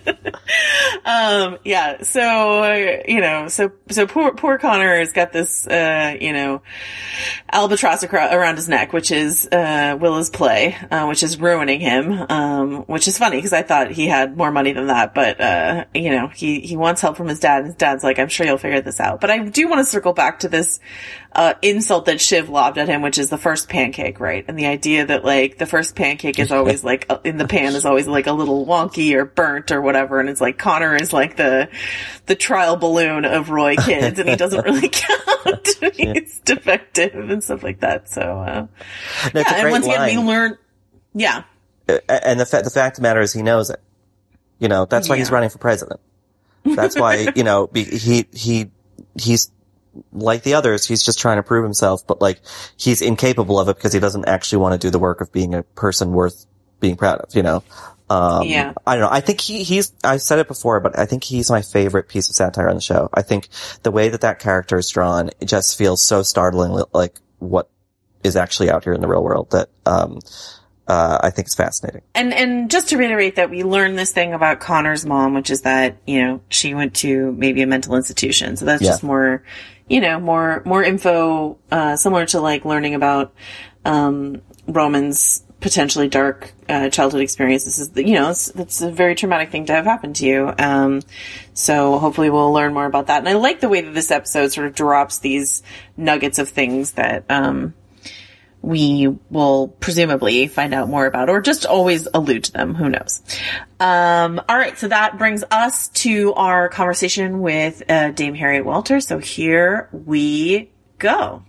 So poor Connor has got this, albatross around his neck, which is, Willa's play, which is ruining him, which is funny because I thought he had more money than that, but, he wants help from his dad, and his dad's like, I'm sure you'll figure this out. But I do want to circle back to this, insult that Shiv lobbed at him, which is the first pancake, right? And the idea that, like, the first pancake is always, like, in the pan is always, like, a little wonky or burnt or whatever. And it's like, Connor is, like, the trial balloon of Roy kids, and he doesn't really count. He's defective and stuff like that. So, and once again, we learn, And the fact of the matter is he knows it. You know, that's why he's running for president. That's why, you know, he's like the others, he's just trying to prove himself, but like, he's incapable of it because he doesn't actually want to do the work of being a person worth being proud of, you know? I don't know. I think I've said it before, but I think he's my favorite piece of satire on the show. I think the way that character is drawn, it just feels so startling, like what is actually out here in the real world that, I think it's fascinating. And just to reiterate that we learned this thing about Connor's mom, which is that, you know, she went to maybe a mental institution. So that's just more, you know, more info, similar to like learning about, Roman's potentially dark, childhood experience. This is, you know, it's a very traumatic thing to have happen to you. So hopefully we'll learn more about that. And I like the way that this episode sort of drops these nuggets of things that, we will presumably find out more about, or just always allude to them. Who knows? All right. So that brings us to our conversation with Dame Harriet Walter. So here we go.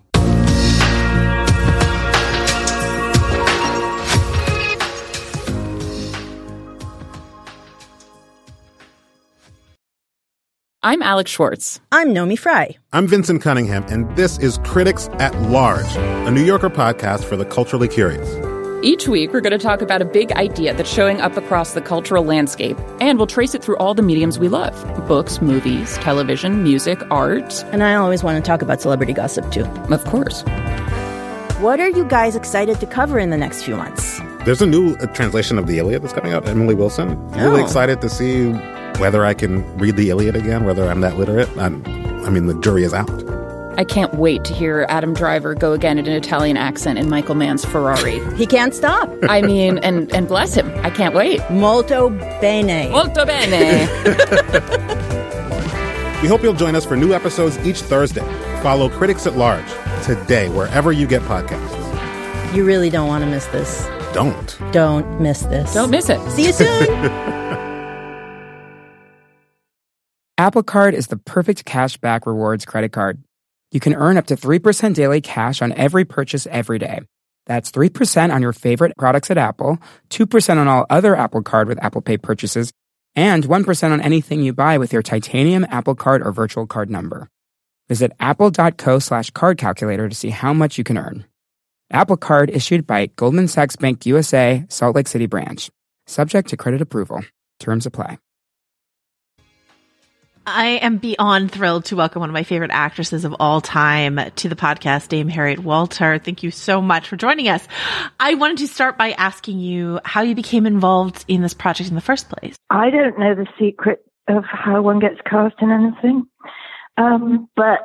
I'm Alex Schwartz. I'm Nomi Fry. I'm Vincent Cunningham, and this is Critics at Large, a New Yorker podcast for the culturally curious. Each week, we're going to talk about a big idea that's showing up across the cultural landscape, and we'll trace it through all the mediums we love. Books, movies, television, music, art. And I always want to talk about celebrity gossip, too. Of course. What are you guys excited to cover in the next few months? There's a new translation of the Iliad that's coming out, Emily Wilson. Really excited to see whether I can read the Iliad again, whether I'm that literate. I mean, the jury is out. I can't wait to hear Adam Driver go again in an Italian accent in Michael Mann's Ferrari. He can't stop. I mean, and bless him. I can't wait. Molto bene. Molto bene. We hope you'll join us for new episodes each Thursday. Follow Critics at Large today, wherever you get podcasts. You really don't want to miss this. Don't miss this. Don't miss it. See you soon. Apple Card is the perfect cash-back rewards credit card. You can earn up to 3% daily cash on every purchase every day. That's 3% on your favorite products at Apple, 2% on all other Apple Card with Apple Pay purchases, and 1% on anything you buy with your titanium Apple Card or virtual card number. Visit apple.co/card calculator to see how much you can earn. Apple Card issued by Goldman Sachs Bank USA, Salt Lake City branch. Subject to credit approval. Terms apply. I am beyond thrilled to welcome one of my favorite actresses of all time to the podcast, Dame Harriet Walter. Thank you so much for joining us. I wanted to start by asking you how you became involved in this project in the first place. I don't know the secret of how one gets cast in anything. But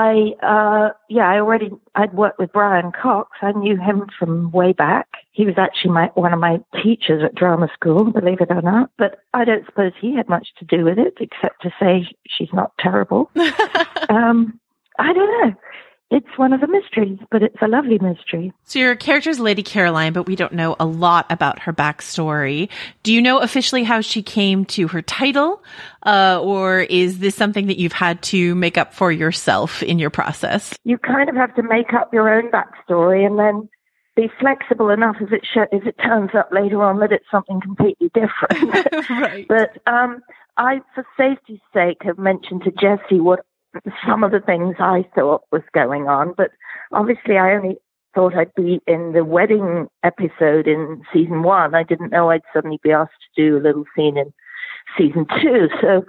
I'd worked with Brian Cox. I knew him from way back. He was actually one of my teachers at drama school, believe it or not. But I don't suppose he had much to do with it, except to say she's not terrible. I don't know. It's one of the mysteries, but it's a lovely mystery. So your character is Lady Caroline, but we don't know a lot about her backstory. Do you know officially how she came to her title? Or is this something that you've had to make up for yourself in your process? You kind of have to make up your own backstory and then be flexible enough if it turns up later on that it's something completely different. Right. But I, for safety's sake, have mentioned to Jessie what some of the things I thought was going on, but obviously I only thought I'd be in the wedding episode in season 1. I didn't know I'd suddenly be asked to do a little scene in season 2. So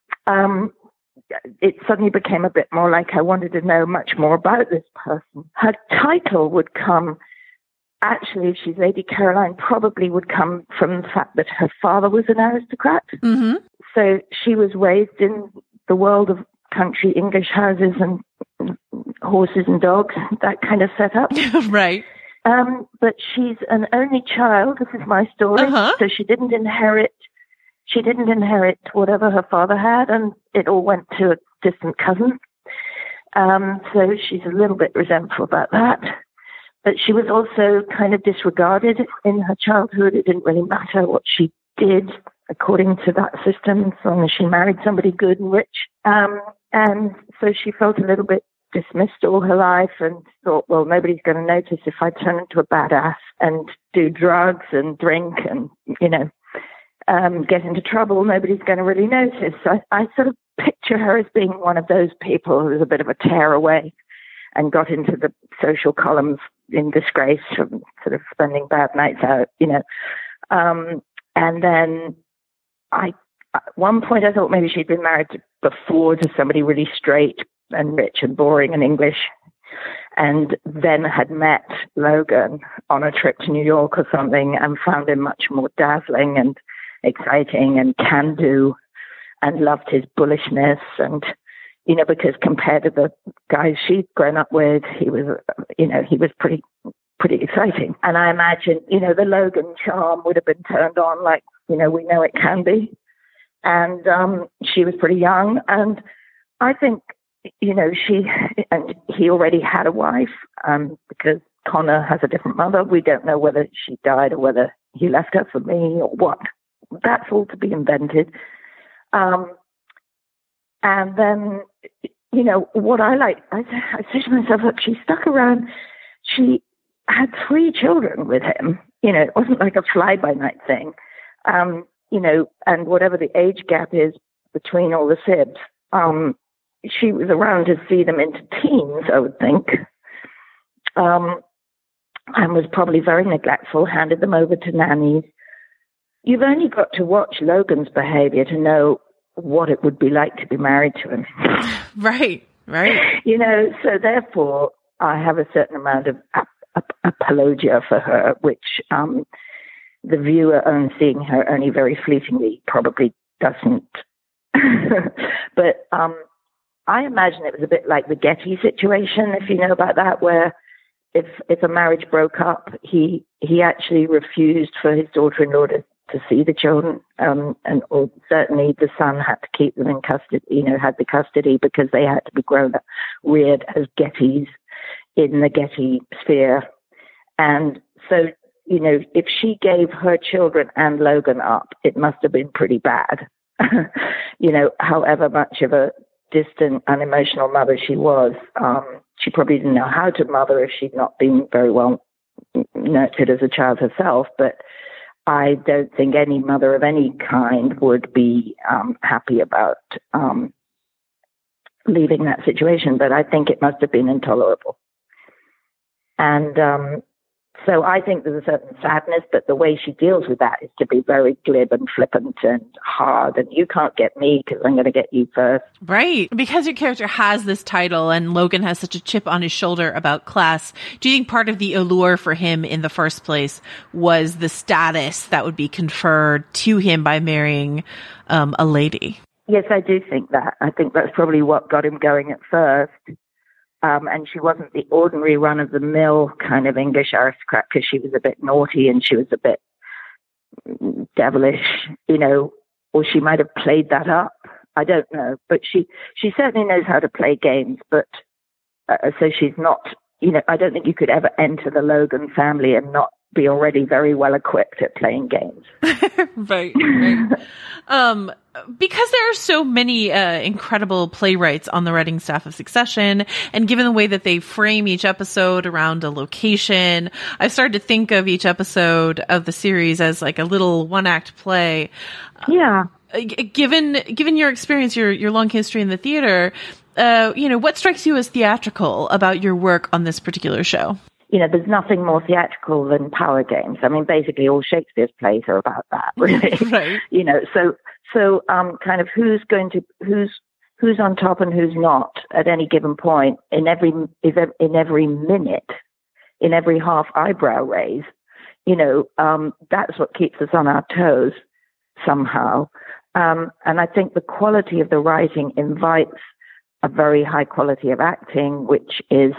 it suddenly became a bit more like I wanted to know much more about this person. Her title would come, actually, if she's Lady Caroline, probably would come from the fact that her father was an aristocrat. Mm-hmm. So she was raised in the world of country English houses and horses and dogs, that kind of setup. Right. But she's an only child. This is my story. Uh-huh. So she didn't inherit whatever her father had, and it all went to a distant cousin. So she's a little bit resentful about that. But she was also kind of disregarded in her childhood. It didn't really matter what she did according to that system, as long as she married somebody good and rich. And so she felt a little bit dismissed all her life and thought, well, nobody's going to notice if I turn into a badass and do drugs and drink and, get into trouble. Nobody's going to really notice. So I sort of picture her as being one of those people who was a bit of a tearaway and got into the social columns in disgrace from sort of spending bad nights out, and then at one point I thought maybe she'd been married before to somebody really straight and rich and boring and English, and then had met Logan on a trip to New York or something and found him much more dazzling and exciting and can-do and loved his bullishness and, because compared to the guys she'd grown up with, he was pretty exciting. And I imagine, the Logan charm would have been turned on like, we know it can be. And she was pretty young. And I think, he already had a wife because Connor has a different mother. We don't know whether she died or whether he left her for me or what. That's all to be invented. And then, what I like, I say to myself, look, she stuck around. She had 3 children with him. It wasn't like a fly-by-night thing. And whatever the age gap is between all the sibs, she was around to see them into teens, I would think, and was probably very neglectful, handed them over to nannies. You've only got to watch Logan's behavior to know what it would be like to be married to him. Right. So therefore, I have a certain amount of apologia for her, which the viewer seeing her only very fleetingly probably doesn't. But I imagine it was a bit like the Getty situation, if you know about that, where if a marriage broke up, he actually refused for his daughter-in-law to see the children, or certainly the son had to keep them in custody, had the custody because they had to be reared as Gettys in the Getty sphere. And so, if she gave her children and Logan up, it must have been pretty bad. However much of a distant, unemotional mother she was, she probably didn't know how to mother if she'd not been very well nurtured as a child herself. But I don't think any mother of any kind would be happy about leaving that situation, but I think it must have been intolerable. And so I think there's a certain sadness, but the way she deals with that is to be very glib and flippant and hard, and you can't get me because I'm going to get you first. Right. Because your character has this title and Logan has such a chip on his shoulder about class, do you think part of the allure for him in the first place was the status that would be conferred to him by marrying a lady? Yes, I do think that. I think that's probably what got him going at first. And she wasn't the ordinary run-of-the-mill kind of English aristocrat because she was a bit naughty and she was a bit devilish, or she might have played that up. I don't know. But she certainly knows how to play games. But so she's not, I don't think you could ever enter the Logan family and not be already very well equipped at playing games. Right. Because there are so many incredible playwrights on the writing staff of Succession, and given the way that they frame each episode around a location, I've started to think of each episode of the series as like a little one-act play. Yeah. Given your experience, your long history in the theater, what strikes you as theatrical about your work on this particular show? There's nothing more theatrical than Power Games. I mean, basically all Shakespeare's plays are about that, really. Right. So kind of who's on top and who's not at any given point in every minute, in every half eyebrow raise, that's what keeps us on our toes somehow. And I think the quality of the writing invites a very high quality of acting, which is,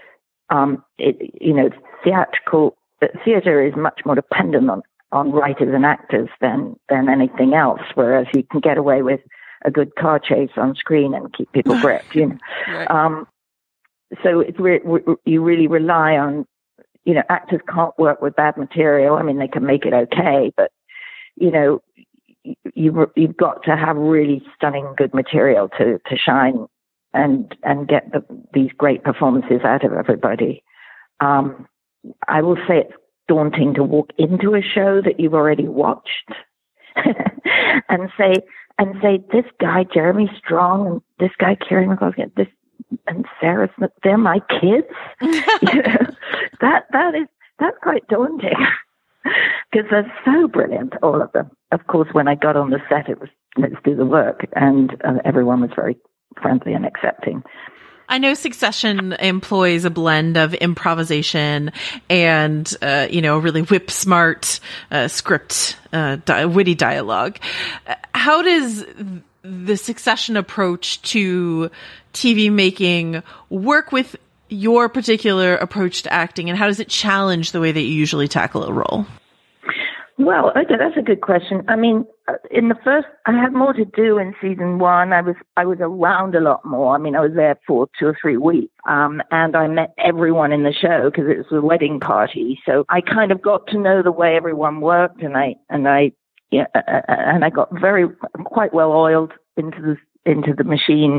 theater is much more dependent on writers and actors than anything else, whereas you can get away with a good car chase on screen and keep people gripped, Right. so it's you really rely on, actors can't work with bad material. I mean, they can make it okay, but, you've got to have really stunning good material to shine and get these great performances out of everybody. I will say it's daunting to walk into a show that you've already watched and say this guy Jeremy Strong and this guy Kieran McCloskey, this and Sarah Smith, they're my kids. That's quite daunting because they're so brilliant, all of them. Of course, when I got on the set, it was let's do the work, and everyone was very friendly and accepting. I know Succession employs a blend of improvisation and, really whip smart script, witty dialogue. How does the Succession approach to TV making work with your particular approach to acting, and how does it challenge the way that you usually tackle a role? Well, okay, that's a good question. I mean, I had more to do in season 1. I was around a lot more. I mean, I was there for 2 or 3 weeks, and I met everyone in the show because it was a wedding party. So I kind of got to know the way everyone worked, and I got quite well oiled into the machine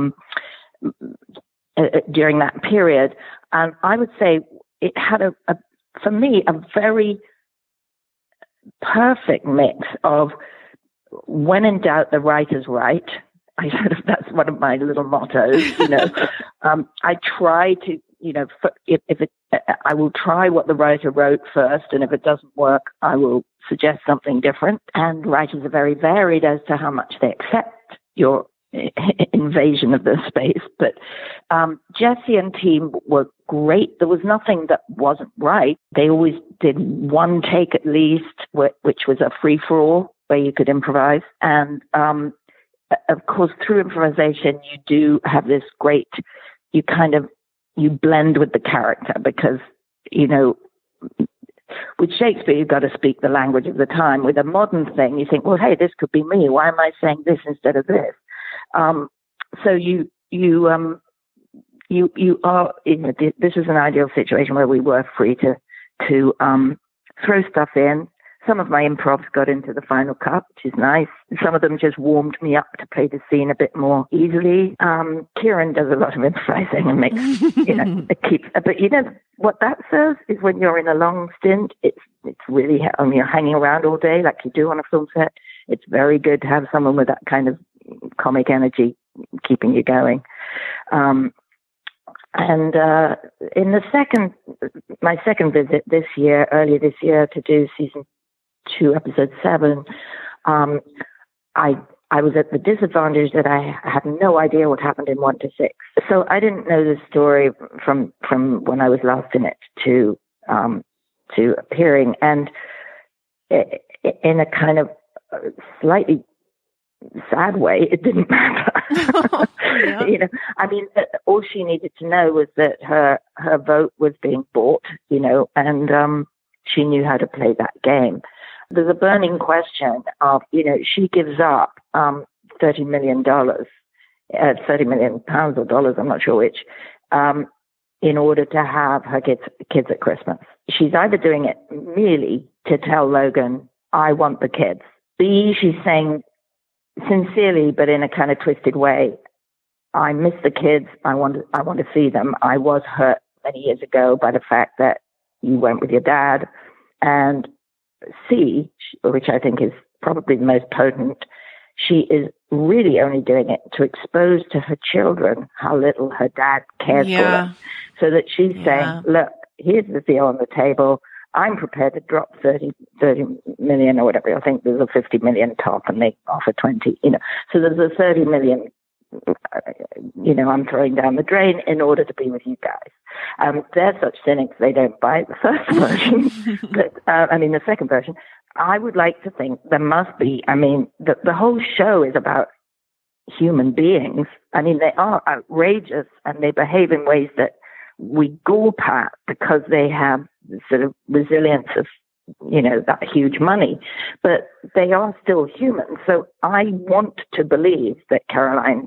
during that period. And I would say it had for me a very perfect mix of when in doubt, the writer's right. That's one of my little mottos. I try to, I will try what the writer wrote first, and if it doesn't work, I will suggest something different. And writers are very varied as to how much they accept your invasion of the space. But Jesse and team were great. There was nothing that wasn't right. They always did one take at least, which was a free-for-all where you could improvise. And of course, through improvisation, you do have this great, you blend with the character because, with Shakespeare, you've got to speak the language of the time. With a modern thing, you think, well, hey, this could be me. Why am I saying this instead of this? So you are this is an ideal situation where we were free to throw stuff in. Some of my improvs got into the final cut, which is nice. Some of them just warmed me up to play the scene a bit more easily. Kieran does a lot of improvising and makes, it keeps. But what that says is when you're in a long stint, it's really, you're hanging around all day like you do on a film set. It's very good to have someone with that kind of comic energy keeping you going. And in my second visit earlier this year to do season 2, episode 7, I was at the disadvantage that I had no idea what happened in 1 to 6. So I didn't know the story from when I was last in it to appearing, and in a kind of slightly sad way, it didn't matter. Yeah. I mean, all she needed to know was that her vote was being bought, and she knew how to play that game. There's a burning question of, she gives up $30 million, 30 million pounds or dollars, I'm not sure which, in order to have her kids at Christmas. She's either doing it merely to tell Logan, I want the kids. B, she's saying sincerely, but in a kind of twisted way, I miss the kids. I want to see them. I was hurt many years ago by the fact that you went with your dad. And C, which I think is probably the most potent, she is really only doing it to expose to her children how little her dad cares for them. So that she's saying, look, here's the deal on the table. I'm prepared to drop 30 million or whatever. I think there's a 50 million top and they offer 20, So there's a 30 million, I'm throwing down the drain in order to be with you guys. They're such cynics, they don't buy the first version. But, the second version. I would like to think there must be, the whole show is about human beings. They are outrageous and they behave in ways that we gawp at because they have the sort of resilience of, that huge money. But they are still human. So I want to believe that Caroline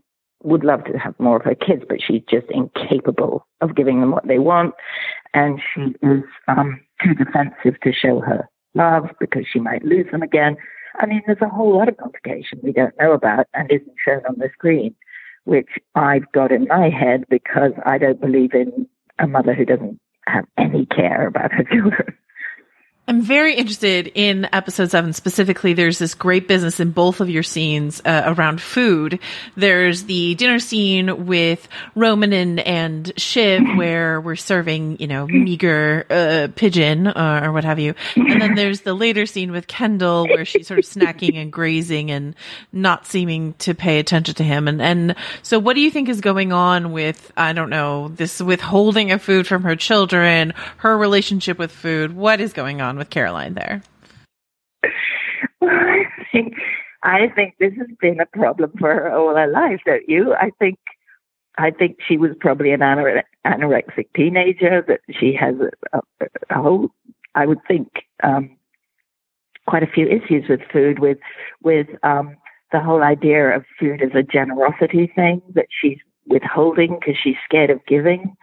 would love to have more of her kids, but she's just incapable of giving them what they want. And she is too defensive to show her love because she might lose them again. I mean, there's a whole lot of complication we don't know about and isn't shown on the screen, which I've got in my head because I don't believe in a mother who doesn't have any care about her children. I'm very interested in episode 7 specifically. There's this great business in both of your scenes around food. There's the dinner scene with Roman and Shiv where we're serving, meager pigeon or what have you. And then there's the later scene with Kendall where she's sort of snacking and grazing and not seeming to pay attention to him. And so what do you think is going on with, I don't know, this withholding of food from her children, her relationship with food? What is going on with Caroline there? Well, I think this has been a problem for her all her life, don't you? I think she was probably an anorexic teenager, that she has a whole, I would think, quite a few issues with food, with the whole idea of food as a generosity thing, that she's withholding because she's scared of giving.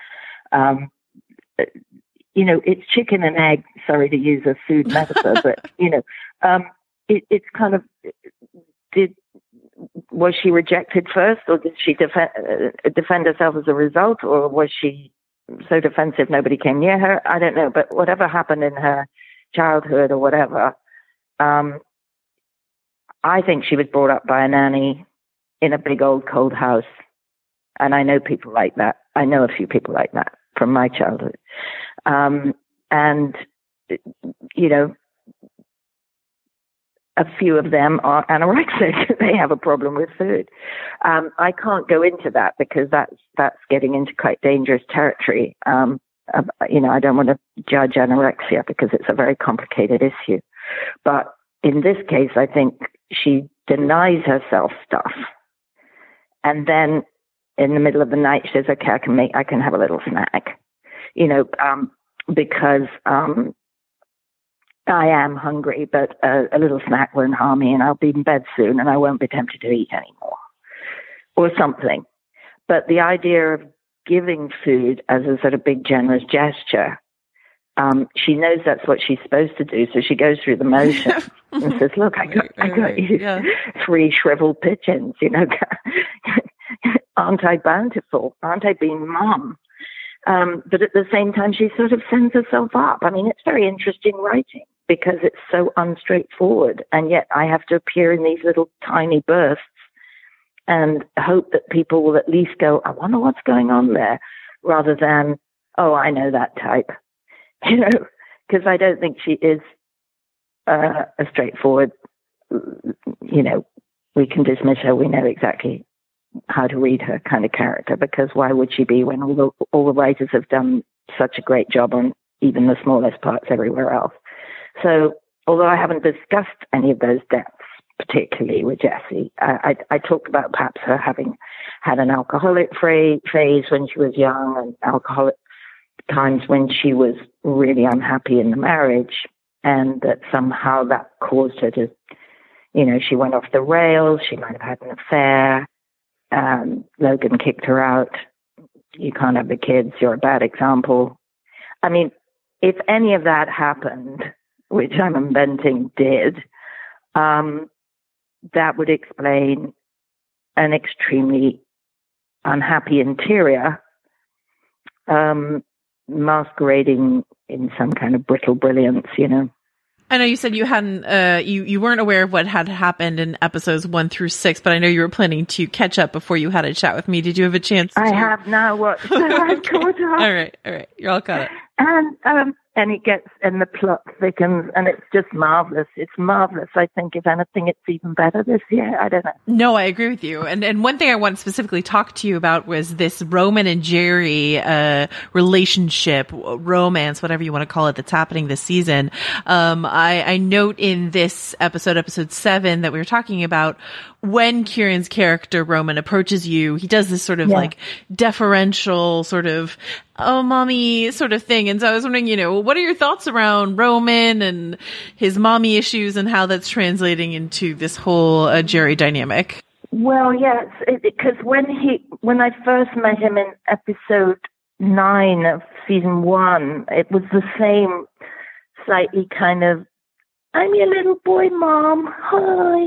It's chicken and egg, sorry to use a food metaphor, but, it's kind of, was she rejected first, or did she defend herself as a result, or was she so defensive nobody came near her? I don't know, but whatever happened in her childhood or whatever, I think she was brought up by a nanny in a big old cold house. And I know people like that. I know a few people like that from my childhood. A few of them are anorexic. They have a problem with food. I can't go into that because that's getting into quite dangerous territory. I don't want to judge anorexia because it's a very complicated issue. But in this case, I think she denies herself stuff. And then in the middle of the night, she says, okay, I can have a little snack, because I am hungry, but a little snack won't harm me, and I'll be in bed soon, and I won't be tempted to eat anymore, or something. But the idea of giving food as a sort of big, generous gesture, she knows that's what she's supposed to do, so she goes through the motions and says, look, I got you 3 shriveled pigeons, aren't I bountiful? Aren't I being mom? But at the same time, she sort of sends herself up. I mean, it's very interesting writing because it's so unstraightforward. And yet I have to appear in these little tiny bursts and hope that people will at least go, I wonder what's going on there, rather than, oh, I know that type. Because I don't think she is a straightforward, we can dismiss her. We know exactly how to read her kind of character, because why would she be when all the writers have done such a great job on even the smallest parts everywhere else? So although I haven't discussed any of those depths particularly with Jessie, I talked about perhaps her having had an alcoholic phase when she was young, and alcoholic times when she was really unhappy in the marriage, and that somehow that caused her to, she went off the rails. She might have had an affair. Logan kicked her out. You can't have the kids. You're a bad example. I mean, if any of that happened, which I'm inventing did, that would explain an extremely unhappy interior, masquerading in some kind of brittle brilliance, I know you said you hadn't, you weren't aware of what had happened in episodes 1 through 6, but I know you were planning to catch up before you had a chat with me. Did you have a chance to? I have now watched, so I'm caught up. All right. You're all caught up. And the plot thickens, and it's just marvelous. It's marvelous. I think, if anything, it's even better this year. I don't know. No, I agree with you. And one thing I want to specifically talk to you about was this Roman and Jerry relationship, romance, whatever you want to call it, that's happening this season. I note in this episode 7, that we were talking about, when Kieran's character Roman approaches you, he does this sort of like deferential sort of, oh, mommy sort of thing. And so I was wondering, what are your thoughts around Roman and his mommy issues and how that's translating into this whole Jerry dynamic? Well, yes, because when I first met him in episode 9 of season 1, it was the same slightly kind of, I'm your little boy, Mom, hi,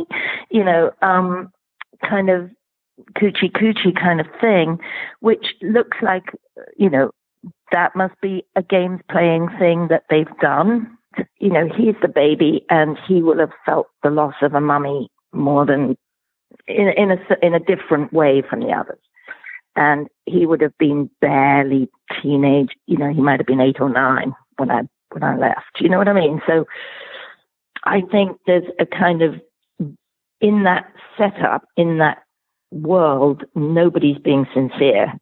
kind of coochie kind of thing, which looks like, that must be a games playing thing that they've done. He's the baby, and he will have felt the loss of a mummy more than in a different way from the others. And he would have been barely teenage. He might have been 8 or 9 when I left. You know what I mean? So I think there's a kind of, in that setup, in that world, nobody's being sincere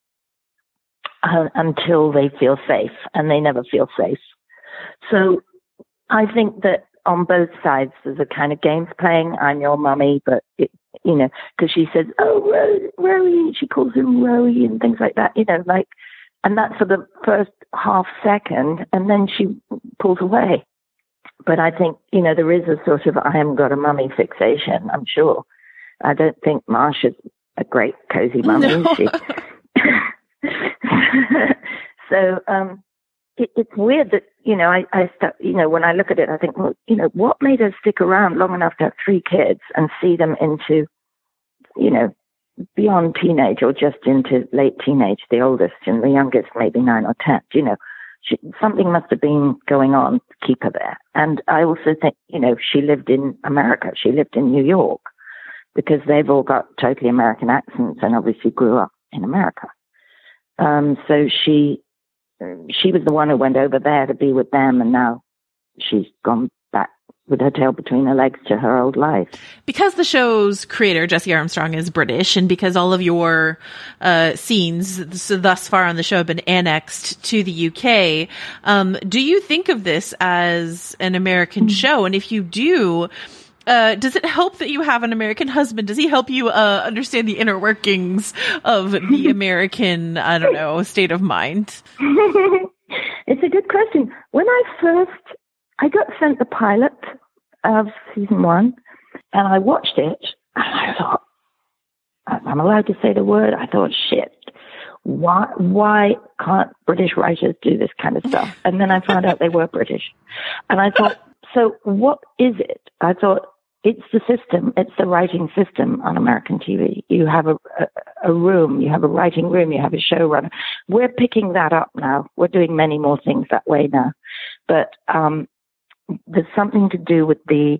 until they feel safe, and they never feel safe. So I think that on both sides there's a kind of games playing. I'm your mummy, but because she says, "Oh, Rowie," she calls him Rowie and things like that. And that's for the first half second, and then she pulls away. But I think there is a sort of I haven't got a mummy fixation. I'm sure. I don't think Marsha's a great cozy mummy, is she? So it's weird that when I look at it, I think, well, what made her stick around long enough to have 3 kids and see them into, beyond teenage or just into late teenage, the oldest, and the youngest maybe 9 or 10. Something must have been going on to keep her there. And I also think, she lived in America. She lived in New York because they've all got totally American accents and obviously grew up in America. So she was the one who went over there to be with them, and now she's gone back with her tail between her legs to her old life. Because the show's creator, Jesse Armstrong, is British, and because all of your scenes thus far on the show have been annexed to the UK, do you think of this as an American show? And if you do, does it help that you have an American husband? Does he help you understand the inner workings of the American, state of mind? It's a good question. When I got sent the pilot of season 1, and I watched it, and I thought, I'm allowed to say the word. I thought, shit, why can't British writers do this kind of stuff? And then I found out they were British. And I thought, so what is it? I thought, it's the system. It's the writing system on American TV. You have a room, you have a writing room, you have a showrunner. We're picking that up now. We're doing many more things that way now. But there's something to do with the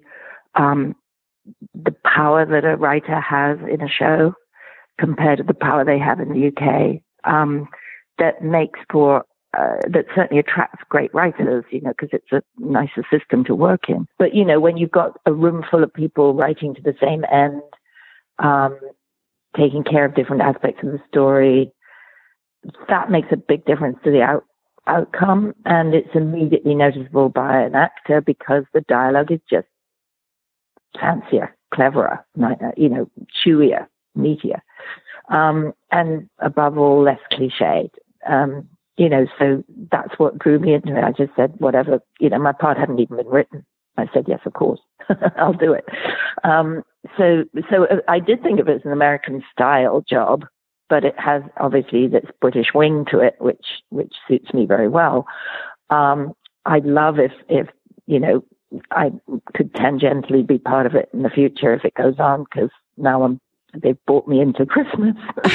power that a writer has in a show compared to the power they have in the UK. That makes for that certainly attracts great writers, because it's a nicer system to work in. But, when you've got a room full of people writing to the same end, taking care of different aspects of the story, that makes a big difference to the outcome. And it's immediately noticeable by an actor because the dialogue is just fancier, cleverer, chewier, meatier. And above all, less cliched. So that's what drew me into it. I just said, whatever, my part hadn't even been written. I said, yes, of course, I'll do it. So I did think of it as an American style job, but it has obviously this British wing to it, which suits me very well. I'd love if I could tangentially be part of it in the future if it goes on, because now they've brought me into Christmas.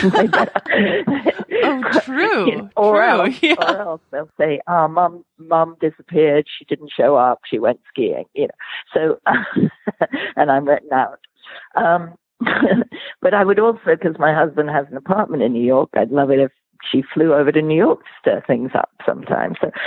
True. Or else they'll say, Mum disappeared. She didn't show up. She went skiing, So, and I'm written out. But I would also, because my husband has an apartment in New York, I'd love it if she flew over to New York to stir things up sometime. So,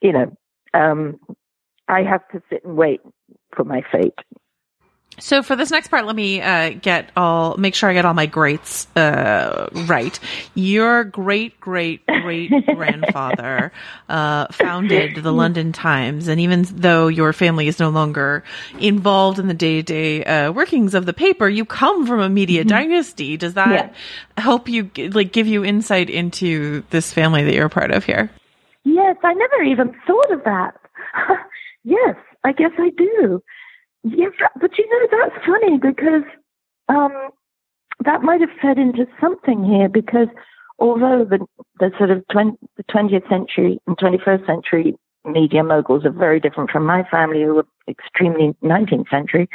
I have to sit and wait for my fate. So for this next part, let me make sure I get all my greats right. Your great-great-great-grandfather founded the London Times, and even though your family is no longer involved in the day-to-day workings of the paper, you come from a media dynasty. Does that help you, give you insight into this family that you're a part of here? Yes, I never even thought of that. Yes, I guess I do. Yes, but that's funny because that might have fed into something here, because although the sort of the 20th century and 21st century media moguls are very different from my family, who were extremely 19th century,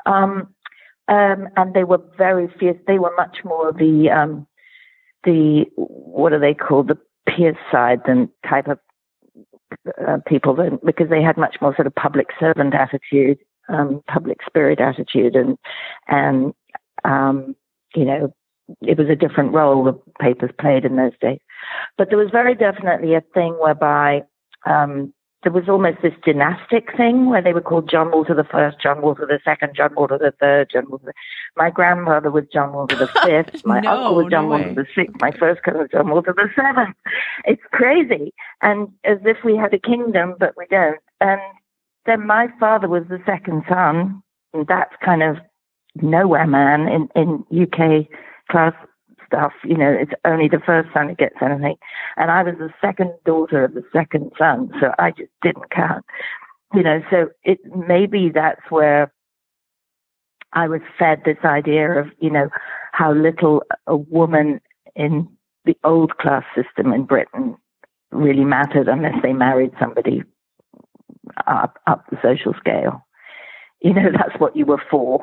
and they were very fierce. They were much more the what are they called, the Pierce side than type of people, because they had much more sort of public servant attitude, public spirit attitude, and you know, it was a different role the papers played in those days. But there was very definitely a thing whereby there was almost this dynastic thing where they were called John Walter the First, John Walter the Second, John Walter the Third, John Walter. My grandmother was John Walter the Fifth. My uncle was John Walter the Sixth. My first cousin was John Walter the Seventh. It's crazy, and as if we had a kingdom, but we don't. And then my father was the second son, and that's kind of nowhere man in UK class stuff. You know, it's only the first son who gets anything. And I was the second daughter of the second son, so I just didn't count. You know, so maybe that's where I was fed this idea of, you know, how little a woman in the old class system in Britain really mattered unless they married somebody up the social scale. You know, that's what you were for.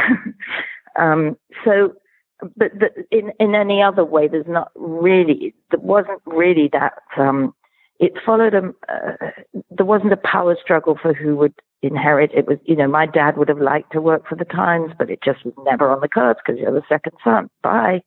But in any other way, there wasn't really that, it followed there wasn't a power struggle for who would inherit. It was, you know, my dad would have liked to work for the Times, but it just was never on the cards because you're the second son. Bye.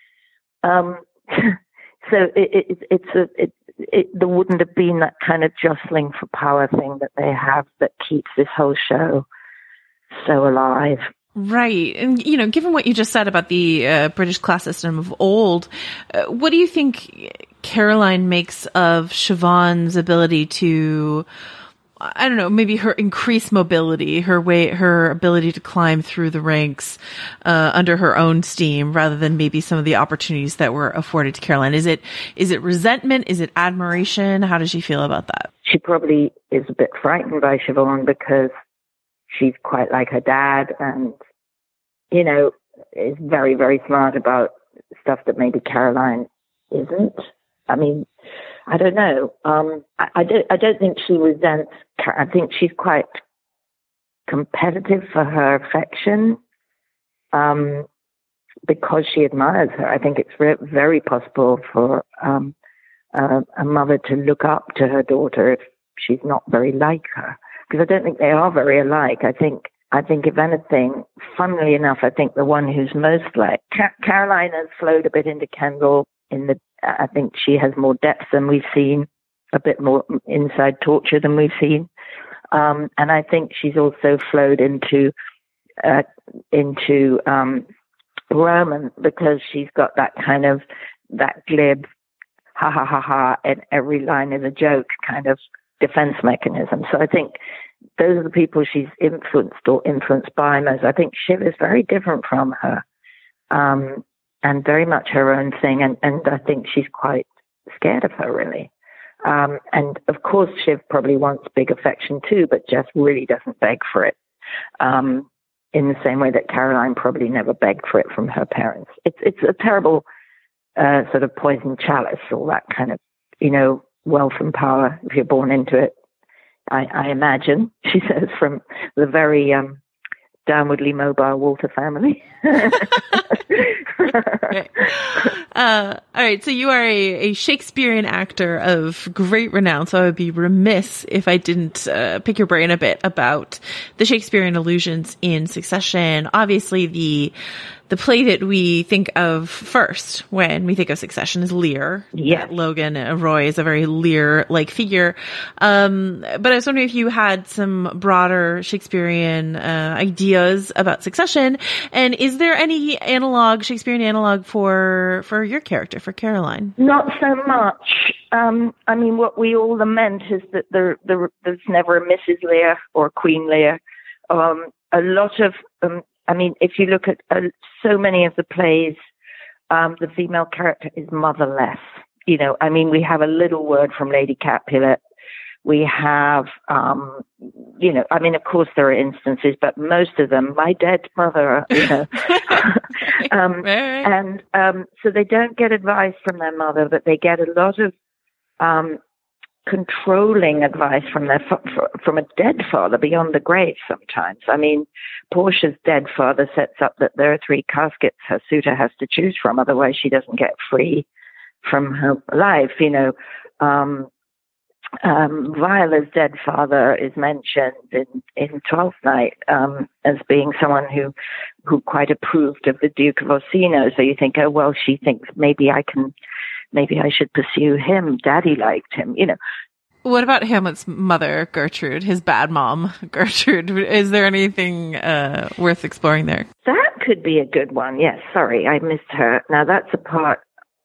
So there wouldn't have been that kind of jostling for power thing that they have that keeps this whole show so alive. Right. And, you know, given what you just said about the British class system of old, what do you think Caroline makes of Siobhan's ability to, I don't know, maybe her increased mobility, her ability to climb through the ranks under her own steam, rather than maybe some of the opportunities that were afforded to Caroline? Is it resentment? Is it admiration? How does she feel about that? She probably is a bit frightened by Siobhan because she's quite like her dad and, you know, is very, very smart about stuff that maybe Caroline isn't. I mean, I don't know. I don't think she resents. I think she's quite competitive for her affection because she admires her. I think it's very possible for a mother to look up to her daughter if she's not very like her. Because I don't think they are very alike. I think if anything, funnily enough, I think the one who's most like Caroline has flowed a bit into Kendall. I think she has more depth than we've seen, a bit more inside torture than we've seen, and I think she's also flowed into Roman because she's got that kind of that glib, ha ha ha ha, and every line is a joke kind of defense mechanism. So I think those are the people she's influenced by most. I think Shiv is very different from her, and very much her own thing. And I think she's quite scared of her, really. And of course, Shiv probably wants big affection too, but just really doesn't beg for it. In the same way that Caroline probably never begged for it from her parents. It's a terrible sort of poison chalice, all that kind of, you know, wealth and power if you're born into it. I imagine, she says, from the very downwardly mobile Walter family. All right. So you are a Shakespearean actor of great renown. So I would be remiss if I didn't pick your brain a bit about the Shakespearean allusions in Succession. Obviously, the play that we think of first when we think of Succession is Lear. Yeah. Logan Roy is a very Lear-like figure. But I was wondering if you had some broader Shakespearean ideas about Succession. And is there any Shakespearean analog for your character, for Caroline? Not so much. I mean, what we all lament is that there's never a Mrs. Lear or Queen Lear. A lot of I mean, if you look at so many of the plays, the female character is motherless. You know, I mean, we have a little word from Lady Capulet We have, you know, I mean, of course there are instances, but most of them, my dead mother, you know. And so they don't get advice from their mother, but they get a lot of controlling advice from from a dead father beyond the grave sometimes. I mean, Portia's dead father sets up that there are 3 caskets her suitor has to choose from, otherwise she doesn't get free from her life, you know. Viola's dead father is mentioned in Twelfth Night as being someone who quite approved of the Duke of Orsino. So you think, oh well, she thinks maybe I should pursue him. Daddy liked him, you know. What about Hamlet's mother, Gertrude, his bad mom, Gertrude? Is there anything worth exploring there? That could be a good one. Yes, sorry, I missed her. Now that's a part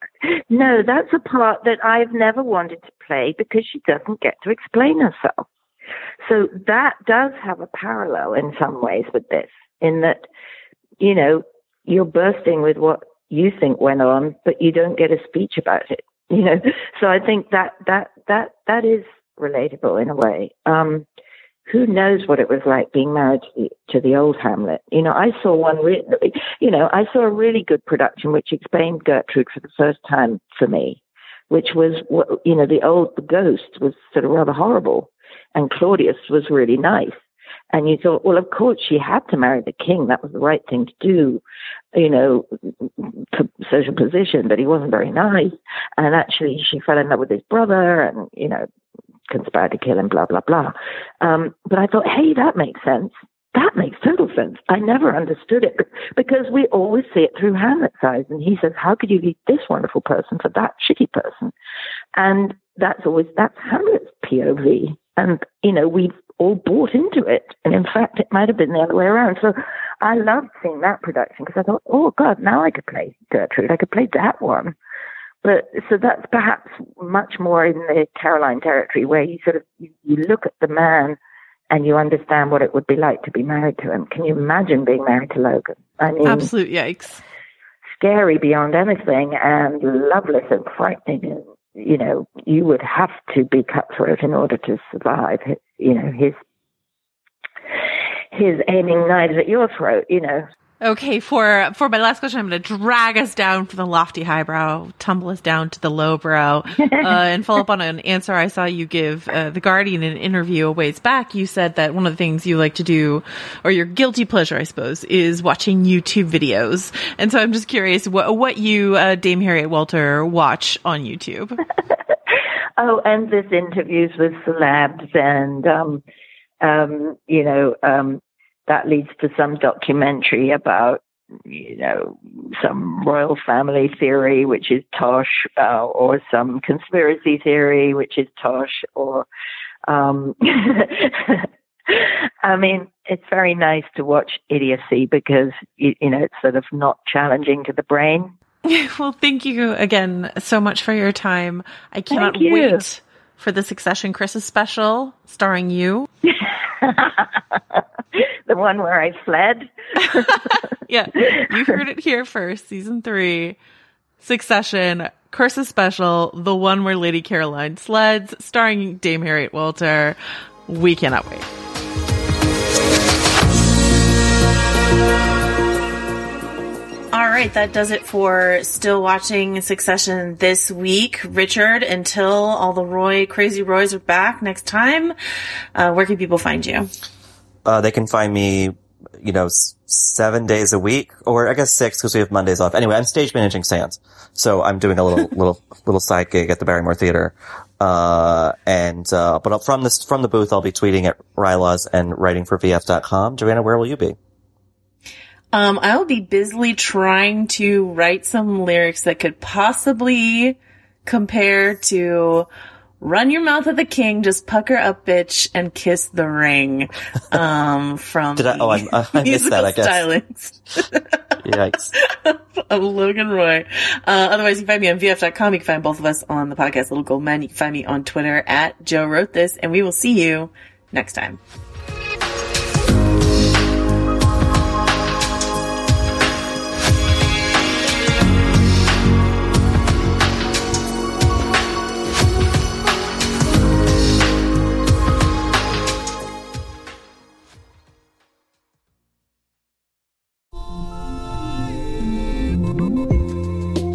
that I've never wanted to play because she doesn't get to explain herself. So that does have a parallel in some ways with this, in that, you know, you're bursting with what you think went on, but you don't get a speech about it, you know. So I think that is relatable in a way. Who knows what it was like being married to the old Hamlet? You know, I saw a really good production which explained Gertrude for the first time for me, which was, you know, the ghost was sort of rather horrible, and Claudius was really nice. And you thought, well, of course she had to marry the king. That was the right thing to do, you know, for social position, but he wasn't very nice. And actually she fell in love with his brother and, you know, conspired to kill him, blah, blah, blah. But I thought, hey, that makes sense. That makes total sense. I never understood it because we always see it through Hamlet's eyes. And he says, how could you leave this wonderful person for that shitty person? And that's Hamlet's POV. And, you know, we've all bought into it. And in fact, it might have been the other way around. So I loved seeing that production because I thought, oh God, now I could play Gertrude. I could play that one. But so that's perhaps much more in the Caroline territory, where you sort of you look at the man and you understand what it would be like to be married to him. Can you imagine being married to Logan? I mean, absolute yikes. Scary beyond anything, and loveless and frightening. And, you know, you would have to be cutthroat in order to survive. You know, his aiming knives at your throat. You know. Okay, for my last question, I'm going to drag us down from the lofty highbrow, tumble us down to the lowbrow, and follow up on an answer I saw you give The Guardian in an interview a ways back. You said that one of the things you like to do, or your guilty pleasure, I suppose, is watching YouTube videos. And so I'm just curious what you, Dame Harriet Welter, watch on YouTube. Oh, endless interviews with celebs and, you know, that leads to some documentary about, you know, some royal family theory, which is tosh, or some conspiracy theory, which is tosh, or, I mean, it's very nice to watch idiocy because, you know, it's sort of not challenging to the brain. Well, thank you again so much for your time. I cannot wait for the Succession Christmas special starring you. The one where I fled. Yeah, you heard it here first. Season 3, Succession Christmas special, the one where Lady Caroline sleds, starring Dame Harriet Welter. We cannot wait. All right, that does it for Still Watching Succession this week. Richard, until all the Crazy Roys are back next time, where can people find you? They can find me, you know, 7 days a week, or I guess 6 because we have Mondays off. Anyway, I'm stage managing Sands, so I'm doing a little side gig at the Barrymore Theater. But from the booth, I'll be tweeting at Rylaws and writing for VF.com. Joanna, where will you be? I will be busily trying to write some lyrics that could possibly compare to Run Your Mouth at the King, Just Pucker Up Bitch, and Kiss the Ring, from I missed that, I guess. Stylings. Yikes. Of Logan Roy. Otherwise, you can find me on VF.com. You can find both of us on the podcast Little Gold Men. You can find me on Twitter at Joe Wrote This, and we will see you next time.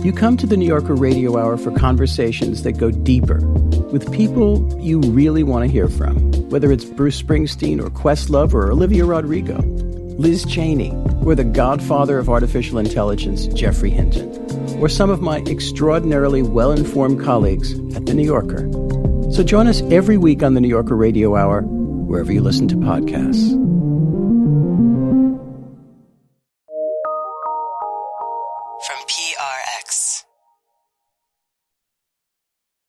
You come to the New Yorker Radio Hour for conversations that go deeper with people you really want to hear from, whether it's Bruce Springsteen or Questlove or Olivia Rodrigo, Liz Cheney, or the godfather of artificial intelligence, Geoffrey Hinton, or some of my extraordinarily well-informed colleagues at The New Yorker. So join us every week on the New Yorker Radio Hour, wherever you listen to podcasts.